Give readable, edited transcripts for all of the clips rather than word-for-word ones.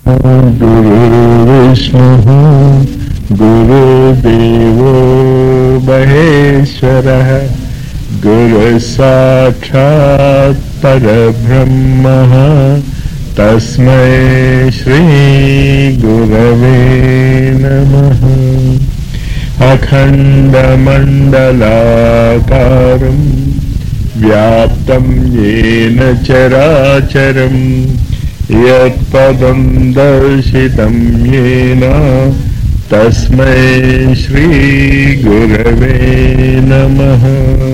गुरुर्विष्णुः गुरुदेवो महेश्वरः गुरुसाक्षात् परब्रह्मः तस्मै श्री गुरवे नमः। अखण्डमण्डलाकारं व्याप्तं येन चराचरं यत्पदं दर्शितं येन तस्मै श्री गुरवे नमः।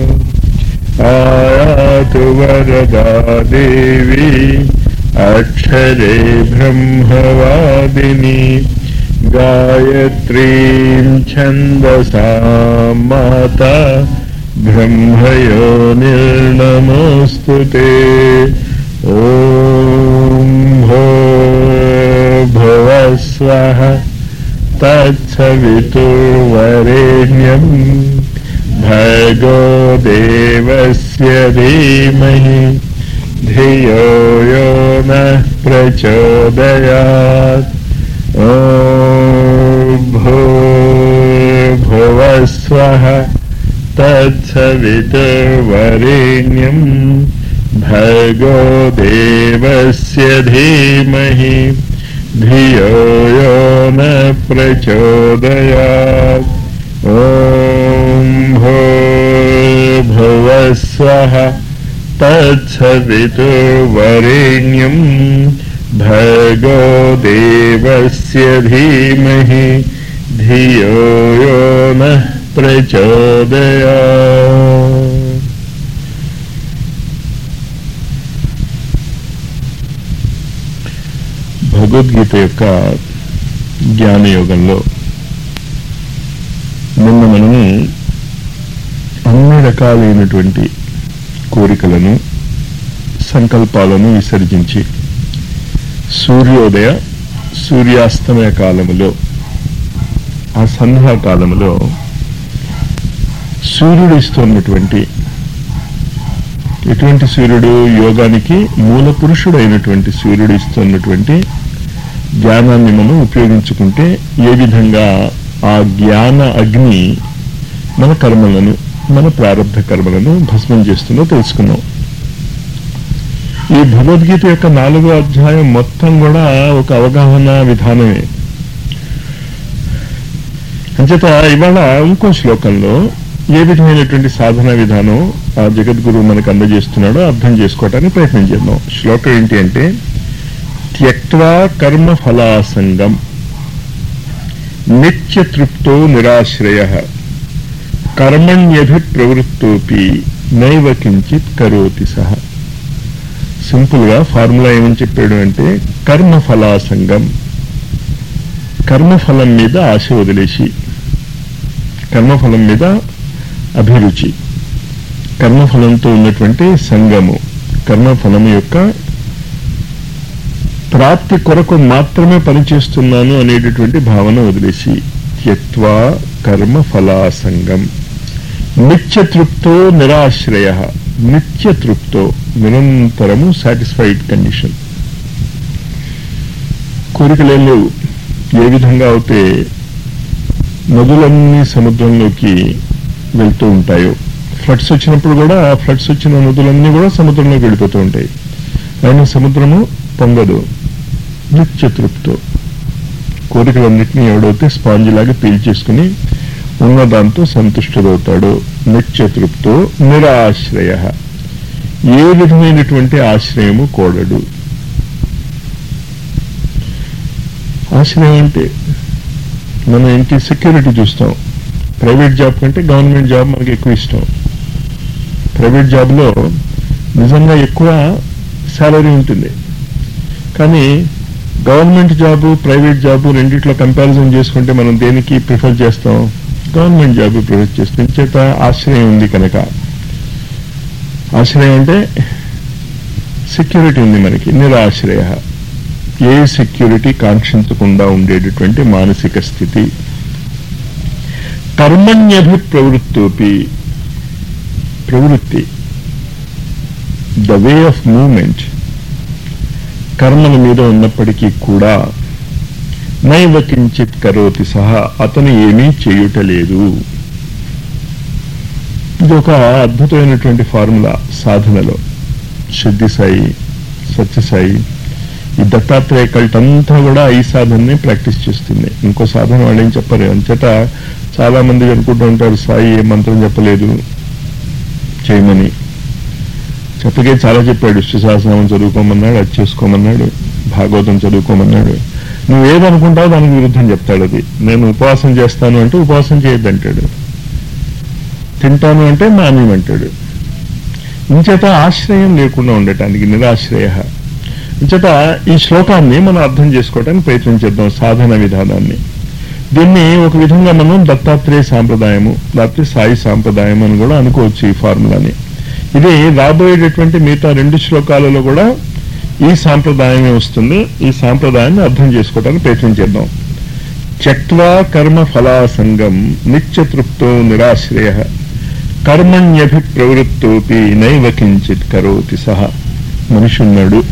आयातु वरदा देवी अक्षरे ब्रह्मवादिनी गायत्रीं छन्दसा माता ब्रह्मयोनिर्नमोऽस्तुते। ॐ भूर्भुवः स्वः तत्सवितुर्वरेण्यं भर्गो देवस्य धीमहि धियो यो नः प्रचोदयात्। ॐ भूर्भुवः स्वः तत्सवितुर्वरेण्यं भर्गो देवस्य धीमहि धियो यो नः प्रचोदयात्। ॐ भूर्भुवः स्वः तत्सवितुर्वरेण्यं भर्गो देवस्य धीमहि धियो यो नः प्रचोदयात्। భగవద్గీత యొక్క జ్ఞానయోగంలో నిన్న మనము అన్ని రకాలైనటువంటి కోరికలను సంకల్పాలను విసర్జించి సూర్యోదయ సూర్యాస్తమయ కాలములో ఆ సంధ్యాకాలములో సూర్యుడు ఇస్తున్నటువంటి ఎటువంటి సూర్యుడు యోగానికి మూల పురుషుడు అయినటువంటి సూర్యుడు ఇస్తున్నటువంటి జ్ఞానాన్ని మనం ఉపయోగించుకుంటే ఏ విధంగా ఆ జ్ఞాన అగ్ని మన కర్మలను మన ప్రారంభ కర్మలను భస్మం చేస్తుందో తెలుసుకున్నాం. ఈ భగవద్గీత యొక్క 4వ అధ్యాయం మొత్తం కూడా ఒక అవగాహన విధానమే. అంచేత ఇవాళ ఇంకో శ్లోకంలో ఏ విధమైనటువంటి సాధన విధానం ఆ జగద్గురువు మనకు అందజేస్తున్నాడో అర్థం చేసుకోవటానికి ప్రయత్నం చేద్దాం. శ్లోకం ఏంటి అంటే, త్యక్త్వా కర్మ ఫలాసంగం నిత్య తృప్తో నిరాశ్రయః కర్మణ్యభిప్రవృత్తోపి నైవ కించిత్ కరోతి సహ. సింపుల్ గా ఫార్ములా ఏమని చెప్పాడు అంటే, కర్మ ఫలాసంగం, కర్మఫలం మీద ఆశ వదిలేసి, కర్మఫలం మీద అభిరుచి, కర్మఫలంతో ఉన్నటువంటి సంగము, కర్మఫలం యొక్క ప్రాప్తి కొరకు మాత్రమే పనిచేస్తున్నాను అనేటటువంటి భావన వదిలేసి, త్యక్త్వా కర్మ ఫలాసంగం నిత్య తృప్తో నిరాశ్రయ, నిత్య తృప్తో నిరంతరము సాటిస్ఫైడ్ కండిషన్. కోరికలేం లేవు. ఏ విధంగా అయితే నదులన్నీ సముద్రంలోకి వెళ్తూ ఉంటాయో, ఫ్లడ్స్ వచ్చినప్పుడు కూడా ఆ ఫ్లడ్స్ వచ్చిన నదులన్నీ కూడా సముద్రంలోకి వెళ్ళిపోతూ ఉంటాయి. అయినా సముద్రము పొంగదు, నిత్య తృప్తో. కోరికలన్నింటినీ ఎవడైతే స్పాంజ్ లాగా పీల్చేసుకుని ఉన్నదాంతో సంతుష్టుడవుతాడో నిత్య తృప్తో నిరాశ్రయ, ఏ విధమైనటువంటి ఆశ్రయము కోడడు. ఆశ్రయం అంటే మనం ఏంటి, సెక్యూరిటీ చూస్తాం. ప్రైవేట్ జాబ్ కంటే గవర్నమెంట్ జాబ్ మనకి ఎక్కువ ఇష్టం. ప్రైవేట్ జాబ్లో నిజంగా ఎక్కువ శాలరీ ఉంటుంది, కానీ గవర్నమెంట్ జాబు ప్రైవేట్ జాబు రెండిట్లో కంపారిజన్ చేసుకుంటే మనం దేనికి ప్రిఫర్ చేస్తాం? గవర్నమెంట్ జాబ్ ప్రిఫర్ చేస్తాం. చేత ఆశ్రయం ఉంది కనుక. ఆశ్రయం అంటే సెక్యూరిటీ ఉంది మనకి. నిరాశ్రయ, ఏ సెక్యూరిటీ కాంక్షించకుండా ఉండేటటువంటి మానసిక స్థితి. కర్మణ్యభిప్రవృత్తోపి, ప్రవృత్తి, ద వే ఆఫ్ మూవ్మెంట్ కర్మల మీద ఉన్నప్పటికీ కూడా నైవ కించిత్ కరోతి సహా, అతను ఏమీ చేయుటలేదు. ఇది ఒక అద్భుతమైనటువంటి ఫార్ములా సాధనలో. సిద్ధి సాయి, సత్యసాయి, ఈ దత్తాత్రేయ కల్ట్ అంతా కూడా ఈ సాధనని ప్రాక్టీస్ చేస్తుంది. ఇంకో సాధన వాళ్ళు ఏం చెప్పరు. అంచేత చాలా మంది అనుకుంటూ ఉంటారు సాయి ఏ మంత్రం చెప్పలేదు చేయమని. చెప్పకే చాలా చెప్పాడు. విష్ణుసహస్రనామం చదువుకోమన్నాడు, అది చేసుకోమన్నాడు, భాగవతం చదువుకోమన్నాడు. నువ్వేదనుకుంటావో దానికి విరుద్ధం చెప్తాడు. అది నేను ఉపవాసం చేస్తాను అంటే ఉపవాసం చేయొద్దంటాడు, తింటాను అంటే మానేయమంటాడు. ఇంచేత ఆశ్రయం లేకుండా ఉండటానికి నిరాశ్రయ. ఇంచేత ఈ శ్లోకాన్ని మనం అర్థం చేసుకోవడానికి ప్రయత్నం చేద్దాం, సాధన విధానాన్ని. దీన్ని ఒక విధంగా మనం దత్తాత్రేయ సాంప్రదాయము లేకపోతే సాయి సాంప్రదాయం అని కూడా అనుకోవచ్చు ఈ ఫార్ములాని. ఇది రాబోయేటటువంటి మిగతా 2 శ్లోకాలలో కూడా ఈ సాంప్రదాయమే వస్తుంది. ఈ సాంప్రదాయాన్ని అర్థం చేసుకోవడానికి ప్రయత్నం చేద్దాం. త్యక్త్వా కర్మ ఫలాసంగం నిత్యతృప్తో నిరాశ్రయ కర్మణ్యభిప్రవృత్తోపి నైవ కించిత్ కరోతి సహా. మనిషి ఉన్నాడు,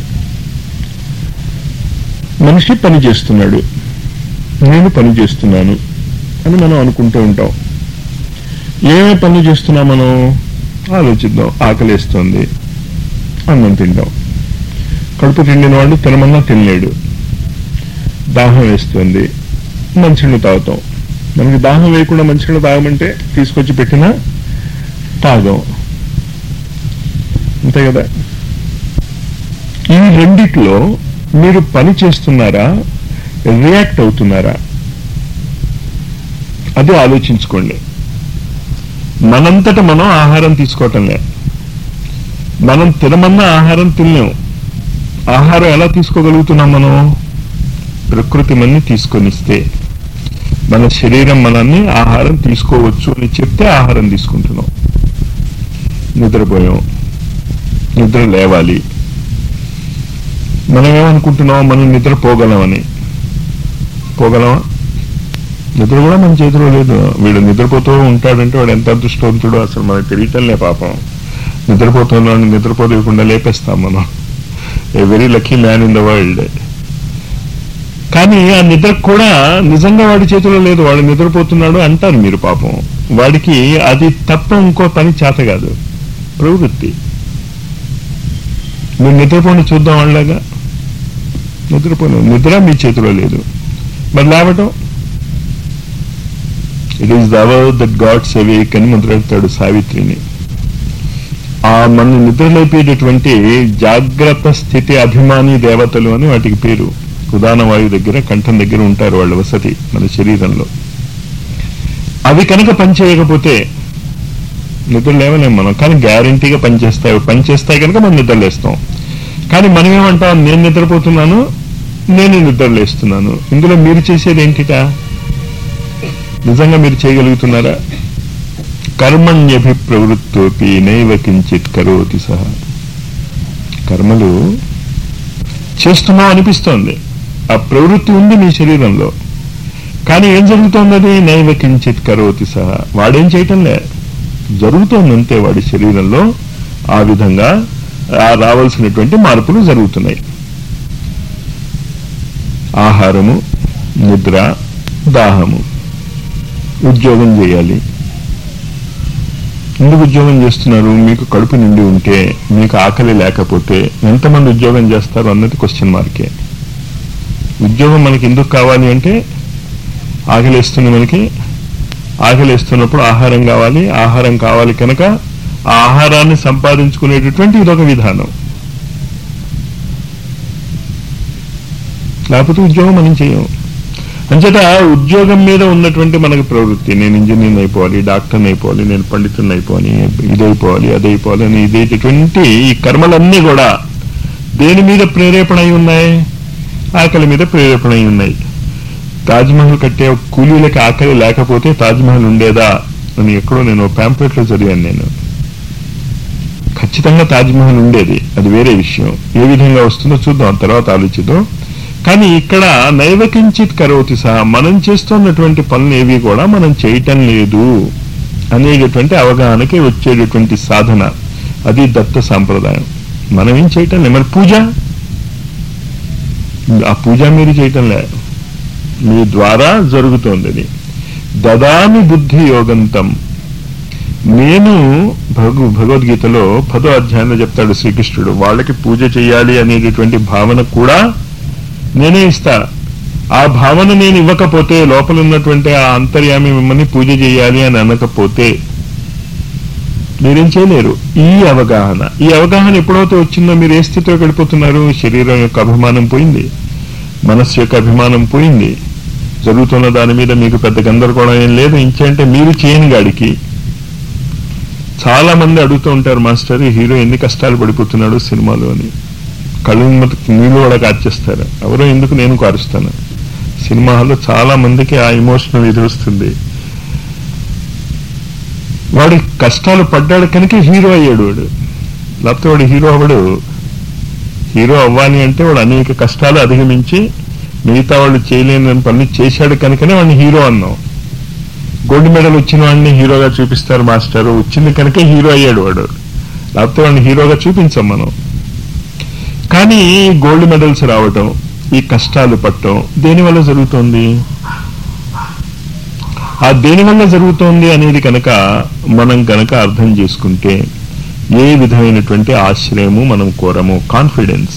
మనిషి పని చేస్తున్నాడు, నేను పని చేస్తున్నాను అని మనం అనుకుంటూ ఉంటాం. ఏమే పనులు చేస్తున్నా మనం ఆలోచిద్దాం. ఆకలేస్తోంది, అన్నం తింటాం. కడుపు తిండిన వాడు తినమన్నా తినలేడు. దాహం వేస్తుంది, మంచినీళ్ళు తాగుతాం. మనకి దాహం వేయకుండా మంచినీళ్ళు తాగమంటే తీసుకొచ్చి పెట్టినా తాగం, అంతే కదా. ఈ రెండిట్లో మీరు పని చేస్తున్నారా, రియాక్ట్ అవుతున్నారా, అది ఆలోచించుకోండి. మనంతట మనం ఆహారం తీసుకోవటంలే. మనం తినమన్నా ఆహారం తినలేం. ఆహారం ఎలా తీసుకోగలుగుతున్నాం మనం? ప్రకృతి మనని తీసుకొనిస్తే, మన శరీరం మనల్ని ఆహారం తీసుకోవచ్చు అని చెప్తే ఆహారం తీసుకుంటున్నాం. నిద్రపోయాం, నిద్ర లేవాలి. మనం ఏమనుకుంటున్నాం? మనం నిద్రపోగలమని. పోగలమా? నిద్ర కూడా మన చేతిలో లేదు. వీడు నిద్రపోతూ ఉంటాడంటే వాడు ఎంత అదృష్టవంతుడో అసలు మనకు తెలియటంలే పాపం. నిద్రపోతున్నాడు, నిద్రపోలేకుండా లేపేస్తాం మనం. A very lucky man in the world. కానీ ఆ నిద్ర కూడా నిజంగా వాడి చేతిలో లేదు. వాడు నిద్రపోతున్నాడు అంటారు మీరు. పాపం వాడికి అది తప్ప ఇంకో పని చేత కాదు, ప్రవృత్తి. మీరు నిద్రపోని చూద్దాం వాళ్ళగా. నిద్రపోను, నిద్ర మీ చేతిలో లేదు. మరి లేవటం, it is the hour that gods awake అని మొదలెడతాడు సావిత్రిని. ఆ మన నిద్రలేపేటటువంటి జాగ్రత్త స్థితి అభిమాని దేవతలు అని వాటికి పేరు. ఉదాహరణ వాయు దగ్గర, కంఠం దగ్గర ఉంటారు వాళ్ళ వసతి మన శరీరంలో. అవి కనుక పనిచేయకపోతే నిద్ర లేవలేం మనం. కానీ గ్యారంటీగా పనిచేస్తాయి. పనిచేస్తాయి కనుక మనం నిద్రలేస్తాం. కానీ మనం ఏమంటాం? నేను నిద్రపోతున్నాను, నేను నిద్రలేస్తున్నాను. ఇందులో మీరు చేసేది ఏంటిటా? నిజంగా మీరు చేయగలుగుతున్నారా? కర్మణ్యభిప్రవృత్తోపి నైవ కించిత్ కరోతి సహా. కర్మలు చేస్తున్నావు అనిపిస్తోంది, ఆ ప్రవృత్తి ఉంది మీ శరీరంలో. కానీ ఏం జరుగుతోంది? అది నైవ కించిత్ కరోతి సహా. వాడేం చేయటంలే, జరుగుతోంది అంతే. వాడి శరీరంలో ఆ విధంగా రావాల్సినటువంటి మార్పులు జరుగుతున్నాయి. ఆహారము, నిద్ర, దాహము. ఉద్యోగం చేయాలి. ఎందుకు ఉద్యోగం చేస్తున్నారు? మీకు కడుపు నిండి ఉంటే, మీకు ఆకలి లేకపోతే ఎంతమంది ఉద్యోగం చేస్తారు అన్నది క్వశ్చన్ మార్కే. ఉద్యోగం మనకి ఎందుకు కావాలి అంటే ఆకలిస్తుంది. మనకి ఆకలిస్తున్నప్పుడు ఆహారం కావాలి. ఆహారం కావాలి కనుక ఆ ఆహారాన్ని సంపాదించుకునేటటువంటి ఇదొక విధానం. లేకపోతే ఉద్యోగం మనం చేయం. అంచేత ఉద్యోగం మీద ఉన్నటువంటి మనకు ప్రవృత్తి, నేను ఇంజనీర్ అయిపోవాలి, డాక్టర్ని అయిపోవాలి, నేను పండితుడిని అయిపోవాలి, ఇదైపోవాలి, అదైపోవాలి అని ఇదేటువంటి ఈ కర్మలన్నీ కూడా దేని మీద ప్రేరేపణ అయి ఉన్నాయి? ఆకలి మీద ప్రేరేపణ అయి ఉన్నాయి. తాజ్మహల్ కట్టే కూలీలకి ఆకలి లేకపోతే తాజ్మహల్ ఉండేదా అని ఎక్కడో నేను ప్యాంప్లెట్లో చదివాను. నేను ఖచ్చితంగా తాజ్మహల్ ఉండేది, అది వేరే విషయం. ఏ విధంగా వస్తుందో చూద్దాం, తర్వాత ఆలోచిద్దాం. కానీ ఇక్కడ నైవకించిత్ కరోతి సహా, మనం చేస్తున్నటువంటి పనులు ఏవి కూడా మనం చేయటం లేదు అనేటటువంటి అవగాహనకి వచ్చేటటువంటి సాధన, అది దత్త సాంప్రదాయం. మనం ఏం చేయటం లేదు. మరి పూజ, ఆ పూజ మీరు చేయటం లేదు. మీ ద్వారా జరుగుతోందని. దదామి బుద్ధి యోగంతం, నేను భగవద్గీతలో 10వ అధ్యాయంలో చెప్తాడు శ్రీకృష్ణుడు, వాళ్ళకి పూజ చేయాలి అనేటటువంటి భావన కూడా నేనే ఇస్తా. ఆ భావన నేను ఇవ్వకపోతే, లోపల ఉన్నటువంటి ఆ అంతర్యామి మిమ్మల్ని పూజ చేయాలి అని అనకపోతే మీరేం చేయలేరు. ఈ అవగాహన ఎప్పుడైతే వచ్చిందో మీరు ఏ స్థితిలో గడిపోతున్నారు? శరీరం యొక్క అభిమానం పోయింది, మనస్సు యొక్క అభిమానం పోయింది, జరుగుతున్న దాని మీద మీకు పెద్ద గందరగోళం ఏం లేదు. ఇంకేంటే మీరు చేయని గాడికి చాలా మంది అడుగుతూ ఉంటారు, మాస్టర్ ఈ హీరో ఎన్ని కష్టాలు పడిపోతున్నాడు సినిమాలో అని. కళ్ళు నీళ్ళు కూడా కార్చేస్తారు. ఎవరో ఎందుకు, నేను కారుస్తాను. సినిమా హాల్లో చాలా మందికి ఆ ఎమోషనల్ ఇది వస్తుంది. వాడి కష్టాలు పడ్డాడు కనుక హీరో అయ్యాడు వాడు, లేకపోతే వాడు హీరో అవ్వడు. హీరో అవ్వాలి అంటే వాడు అనేక కష్టాలు అధిగమించి మిగతా వాళ్ళు చేయలేని పనులు చేశాడు కనుకనే వాడిని హీరో అన్నాం. గోల్డ్ మెడల్ వచ్చిన వాడిని హీరోగా చూపిస్తారు మాస్టర్, వచ్చింది కనుక హీరో అయ్యాడు వాడు, లేకపోతే వాడిని హీరోగా చూపించాం మనం. కానీ గోల్డ్ మెడల్స్ రావటం, ఈ కష్టాలు పట్టడం దేనివల్ల జరుగుతోంది? ఆ దేనివల్ల జరుగుతోంది అనేది కనుక మనం కనుక అర్థం చేసుకుంటే ఏ విధమైనటువంటి ఆశ్రయము మనం కోరము. కాన్ఫిడెన్స్,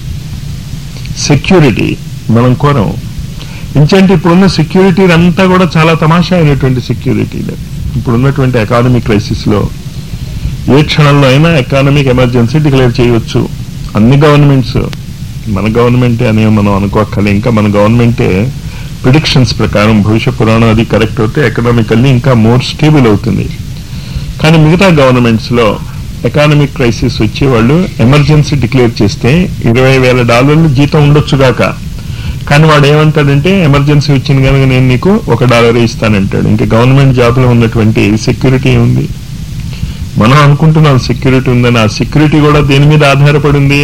సెక్యూరిటీ మనం కోరము. ఇంకంటే ఇప్పుడున్న సెక్యూరిటీ అంతా కూడా చాలా తమాషా అయినటువంటి సెక్యూరిటీలు. ఇప్పుడున్నటువంటి ఎకానమిక్ క్రైసిస్ లో ఏ క్షణంలో అయినా ఎకానమిక్ ఎమర్జెన్సీ డిక్లేర్ చేయవచ్చు అన్ని గవర్నమెంట్స్. మన గవర్నమెంటే అనే మనం అనుకోక్కలే. ఇంకా మన గవర్నమెంటే ప్రిడిక్షన్స్ ప్రకారం భవిష్య పురాణం అది కరెక్ట్ అవుతే ఎకనామికల్లీ ఇంకా మోర్ స్టేబుల్ అవుతుంది. కానీ మిగతా గవర్నమెంట్స్ లో ఎకానమిక్ క్రైసిస్ వచ్చి వాళ్ళు ఎమర్జెన్సీ డిక్లేర్ చేస్తే $20,000 జీతం ఉండొచ్చుగాక, కానీ వాడు ఏమంటాడంటే ఎమర్జెన్సీ వచ్చింది కనుక నేను నీకు $1 ఇస్తానంటాడు. ఇంకా గవర్నమెంట్ జాబ్ లో ఉన్నటువంటి సెక్యూరిటీ ఉంది. మనం అనుకుంటున్నాం సెక్యూరిటీ ఉందని. ఆ సెక్యూరిటీ కూడా దేని మీద ఆధారపడింది?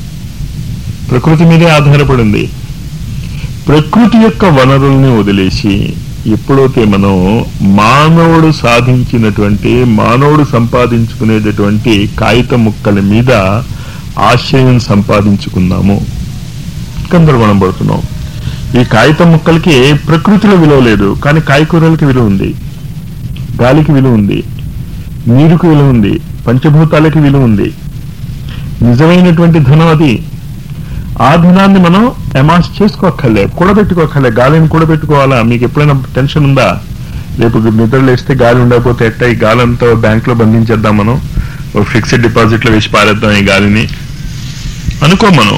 ప్రకృతి మీదే ఆధారపడింది. ప్రకృతి యొక్క వనరుల్ని వదిలేసి ఎప్పుడైతే మనం మానవుడు సాధించినటువంటి, మానవుడు సంపాదించుకునేటటువంటి కాగిత ముక్కల మీద ఆశ్రయం సంపాదించుకున్నాము, గందరగోళం పడుతున్నాం. ఈ కాగిత ముక్కలకి ప్రకృతిలో విలువ లేదు, కానీ కాయకూరలకి విలువ ఉంది, గాలికి విలువ ఉంది, నీరుకు విలువ ఉంది, పంచభూతాలకి విలువ ఉంది. నిజమైనటువంటి ధనం అది. ఆ ధనాన్ని మనం అమాస్ చేసుకోక్కర్లే, కూడబెట్టుకోక్కర్లే. గాలిని కూడబెట్టుకోవాలా? మీకు ఎప్పుడైనా టెన్షన్ ఉందా? రేపు నిద్రలేస్తే గాలి ఉండకపోతే ఎట్టా? ఈ గాలంతా బ్యాంక్ లో బంధించేద్దాం, మనం ఫిక్స్డ్ డిపాజిట్ లో వేసి పారేద్దాం ఈ గాలిని అనుకో. మనం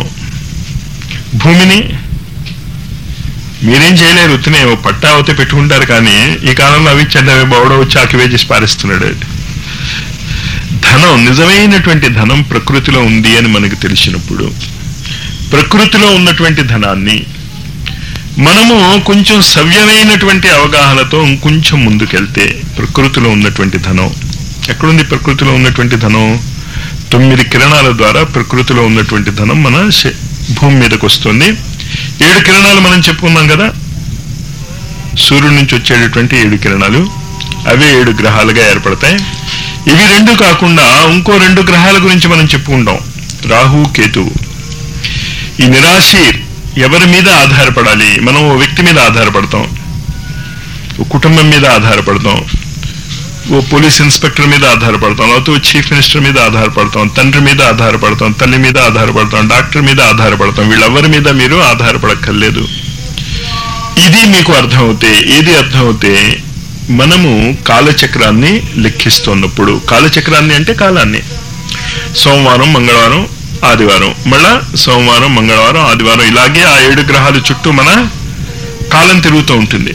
భూమిని మీరేం చేయలేరు, ఉత్తినే పట్టా అవుతే పెట్టుకుంటారు. కానీ ఈ కాలంలో అవి చెడ్డవే బావుడో వచ్చి ఆకివే చేసి పారేస్తున్నాడు. ధనం, నిజమైనటువంటి ధనం ప్రకృతిలో ఉంది అని మనకు తెలిసినప్పుడు, ప్రకృతిలో ఉన్నటువంటి ధనాన్ని మనము కొంచెం సవ్యమైనటువంటి అవగాహనతో ఇంకొంచెం ముందుకెళ్తే, ప్రకృతిలో ఉన్నటువంటి ధనం ఎక్కడుంది? ప్రకృతిలో ఉన్నటువంటి ధనం 9 కిరణాల ద్వారా ప్రకృతిలో ఉన్నటువంటి ధనం మన భూమి మీదకి వస్తుంది. 7 కిరణాలు మనం చెప్పుకున్నాం కదా, సూర్యుడి నుంచి వచ్చేటటువంటి 7 కిరణాలు, అవే 7 గ్రహాలుగా ఏర్పడతాయి. ఇవి 2 కాకుండా ఇంకో 2 గ్రహాల గురించి మనం చెప్పుకుంటాం, రాహు కేతువు. ఈ నిరాశి ఎవరి మీద ఆధారపడాలి? మనం ఓ వ్యక్తి మీద ఆధారపడతాం, ఓ కుటుంబం మీద ఆధారపడతాం, ఓ పోలీస్ ఇన్స్పెక్టర్ మీద ఆధారపడతాం, లేకపోతే ఓ చీఫ్ మినిస్టర్ మీద ఆధారపడతాం, తండ్రి మీద ఆధారపడతాం, తల్లి మీద ఆధారపడతాం, డాక్టర్ మీద ఆధారపడతాం. వీళ్ళెవరి మీద మీరు ఆధారపడక్కర్లేదు. ఇది మీకు అర్థమవుతే, ఏది అర్థమవుతే మనము కాలచక్రాన్ని లెక్కిస్తున్నప్పుడు, కాలచక్రాన్ని అంటే కాలాన్ని, సోమవారం, మంగళవారం, ఆదివారం, మళ్ళా సోమవారం, మంగళవారం, ఆదివారం, ఇలాగే ఆ 7 గ్రహాల చుట్టూ మన కాలం తిరుగుతూ ఉంటుంది.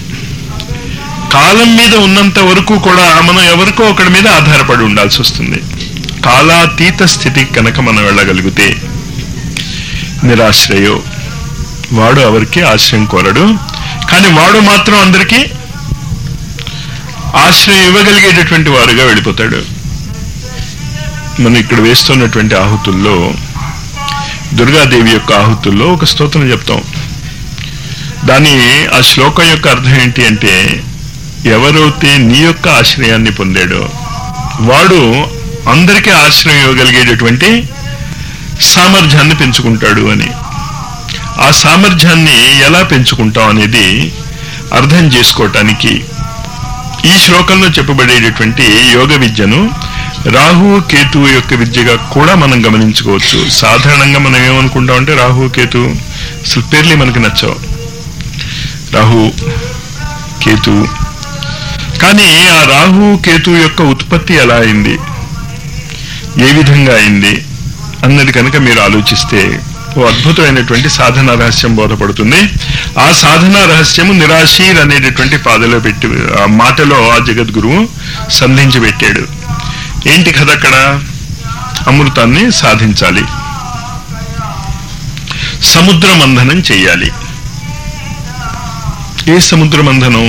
కాలం మీద ఉన్నంత వరకు కూడా మనం ఎవరికో ఒకరి మీద ఆధారపడి ఉండాల్సి వస్తుంది. కాలాతీత స్థితికి కనుక మనం వెళ్ళగలిగితే, నిరాశ్రయో, వాడు ఎవరికి ఆశ్రయం కోరడు, కానీ వాడు మాత్రం అందరికీ ఆశ్రయం ఇవ్వగలిగేటటువంటి వారుగా వెళ్ళిపోతాడు. మనం ఇక్కడ వేస్తున్నటువంటి ఆహుతుల్లో, దుర్గాదేవి యొక్క ఆహుతుల్లో ఒక స్తోత్రం చెప్తాం. దాని ఆ శ్లోకం యొక్క అర్థం ఏంటి అంటే, ఎవరైతే నీ యొక్క ఆశ్రయాన్ని పొందాడో వాడు అందరికీ ఆశ్రయం ఇవ్వగలిగేటటువంటి సామర్థ్యాన్ని పెంచుకుంటాడు అని. ఆ సామర్థ్యాన్ని ఎలా పెంచుకుంటాం అనేది అర్థం చేసుకోవటానికి ఈ శ్లోకంలో చెప్పబడేటటువంటి యోగ విద్యను రాహు కేతు యొక్క విద్యగా కూడా మనం గమనించుకోవచ్చు. సాధారణంగా మనం ఏమనుకుంటామంటే రాహు కేతు అసలు పేర్లే మనకి నచ్చవు, రాహు కేతు. కానీ ఆ రాహు కేతు యొక్క ఉత్పత్తి ఎలా అయింది, ఏ విధంగా అయింది అన్నది కనుక మీరు ఆలోచిస్తే ఓ అద్భుతమైనటువంటి సాధన రహస్యం బోధపడుతుంది. ఆ సాధన రహస్యము నిరాశీర్ అనేటటువంటి పాదలో పెట్టి ఆ మాటలో ఆ జగద్గురువు సంధించి పెట్టాడు. ఏంటి కథ అక్కడ? అమృతాన్ని సాధించాలి, సముద్ర మంథనం చెయ్యాలి. ఏ సముద్ర మంథనం?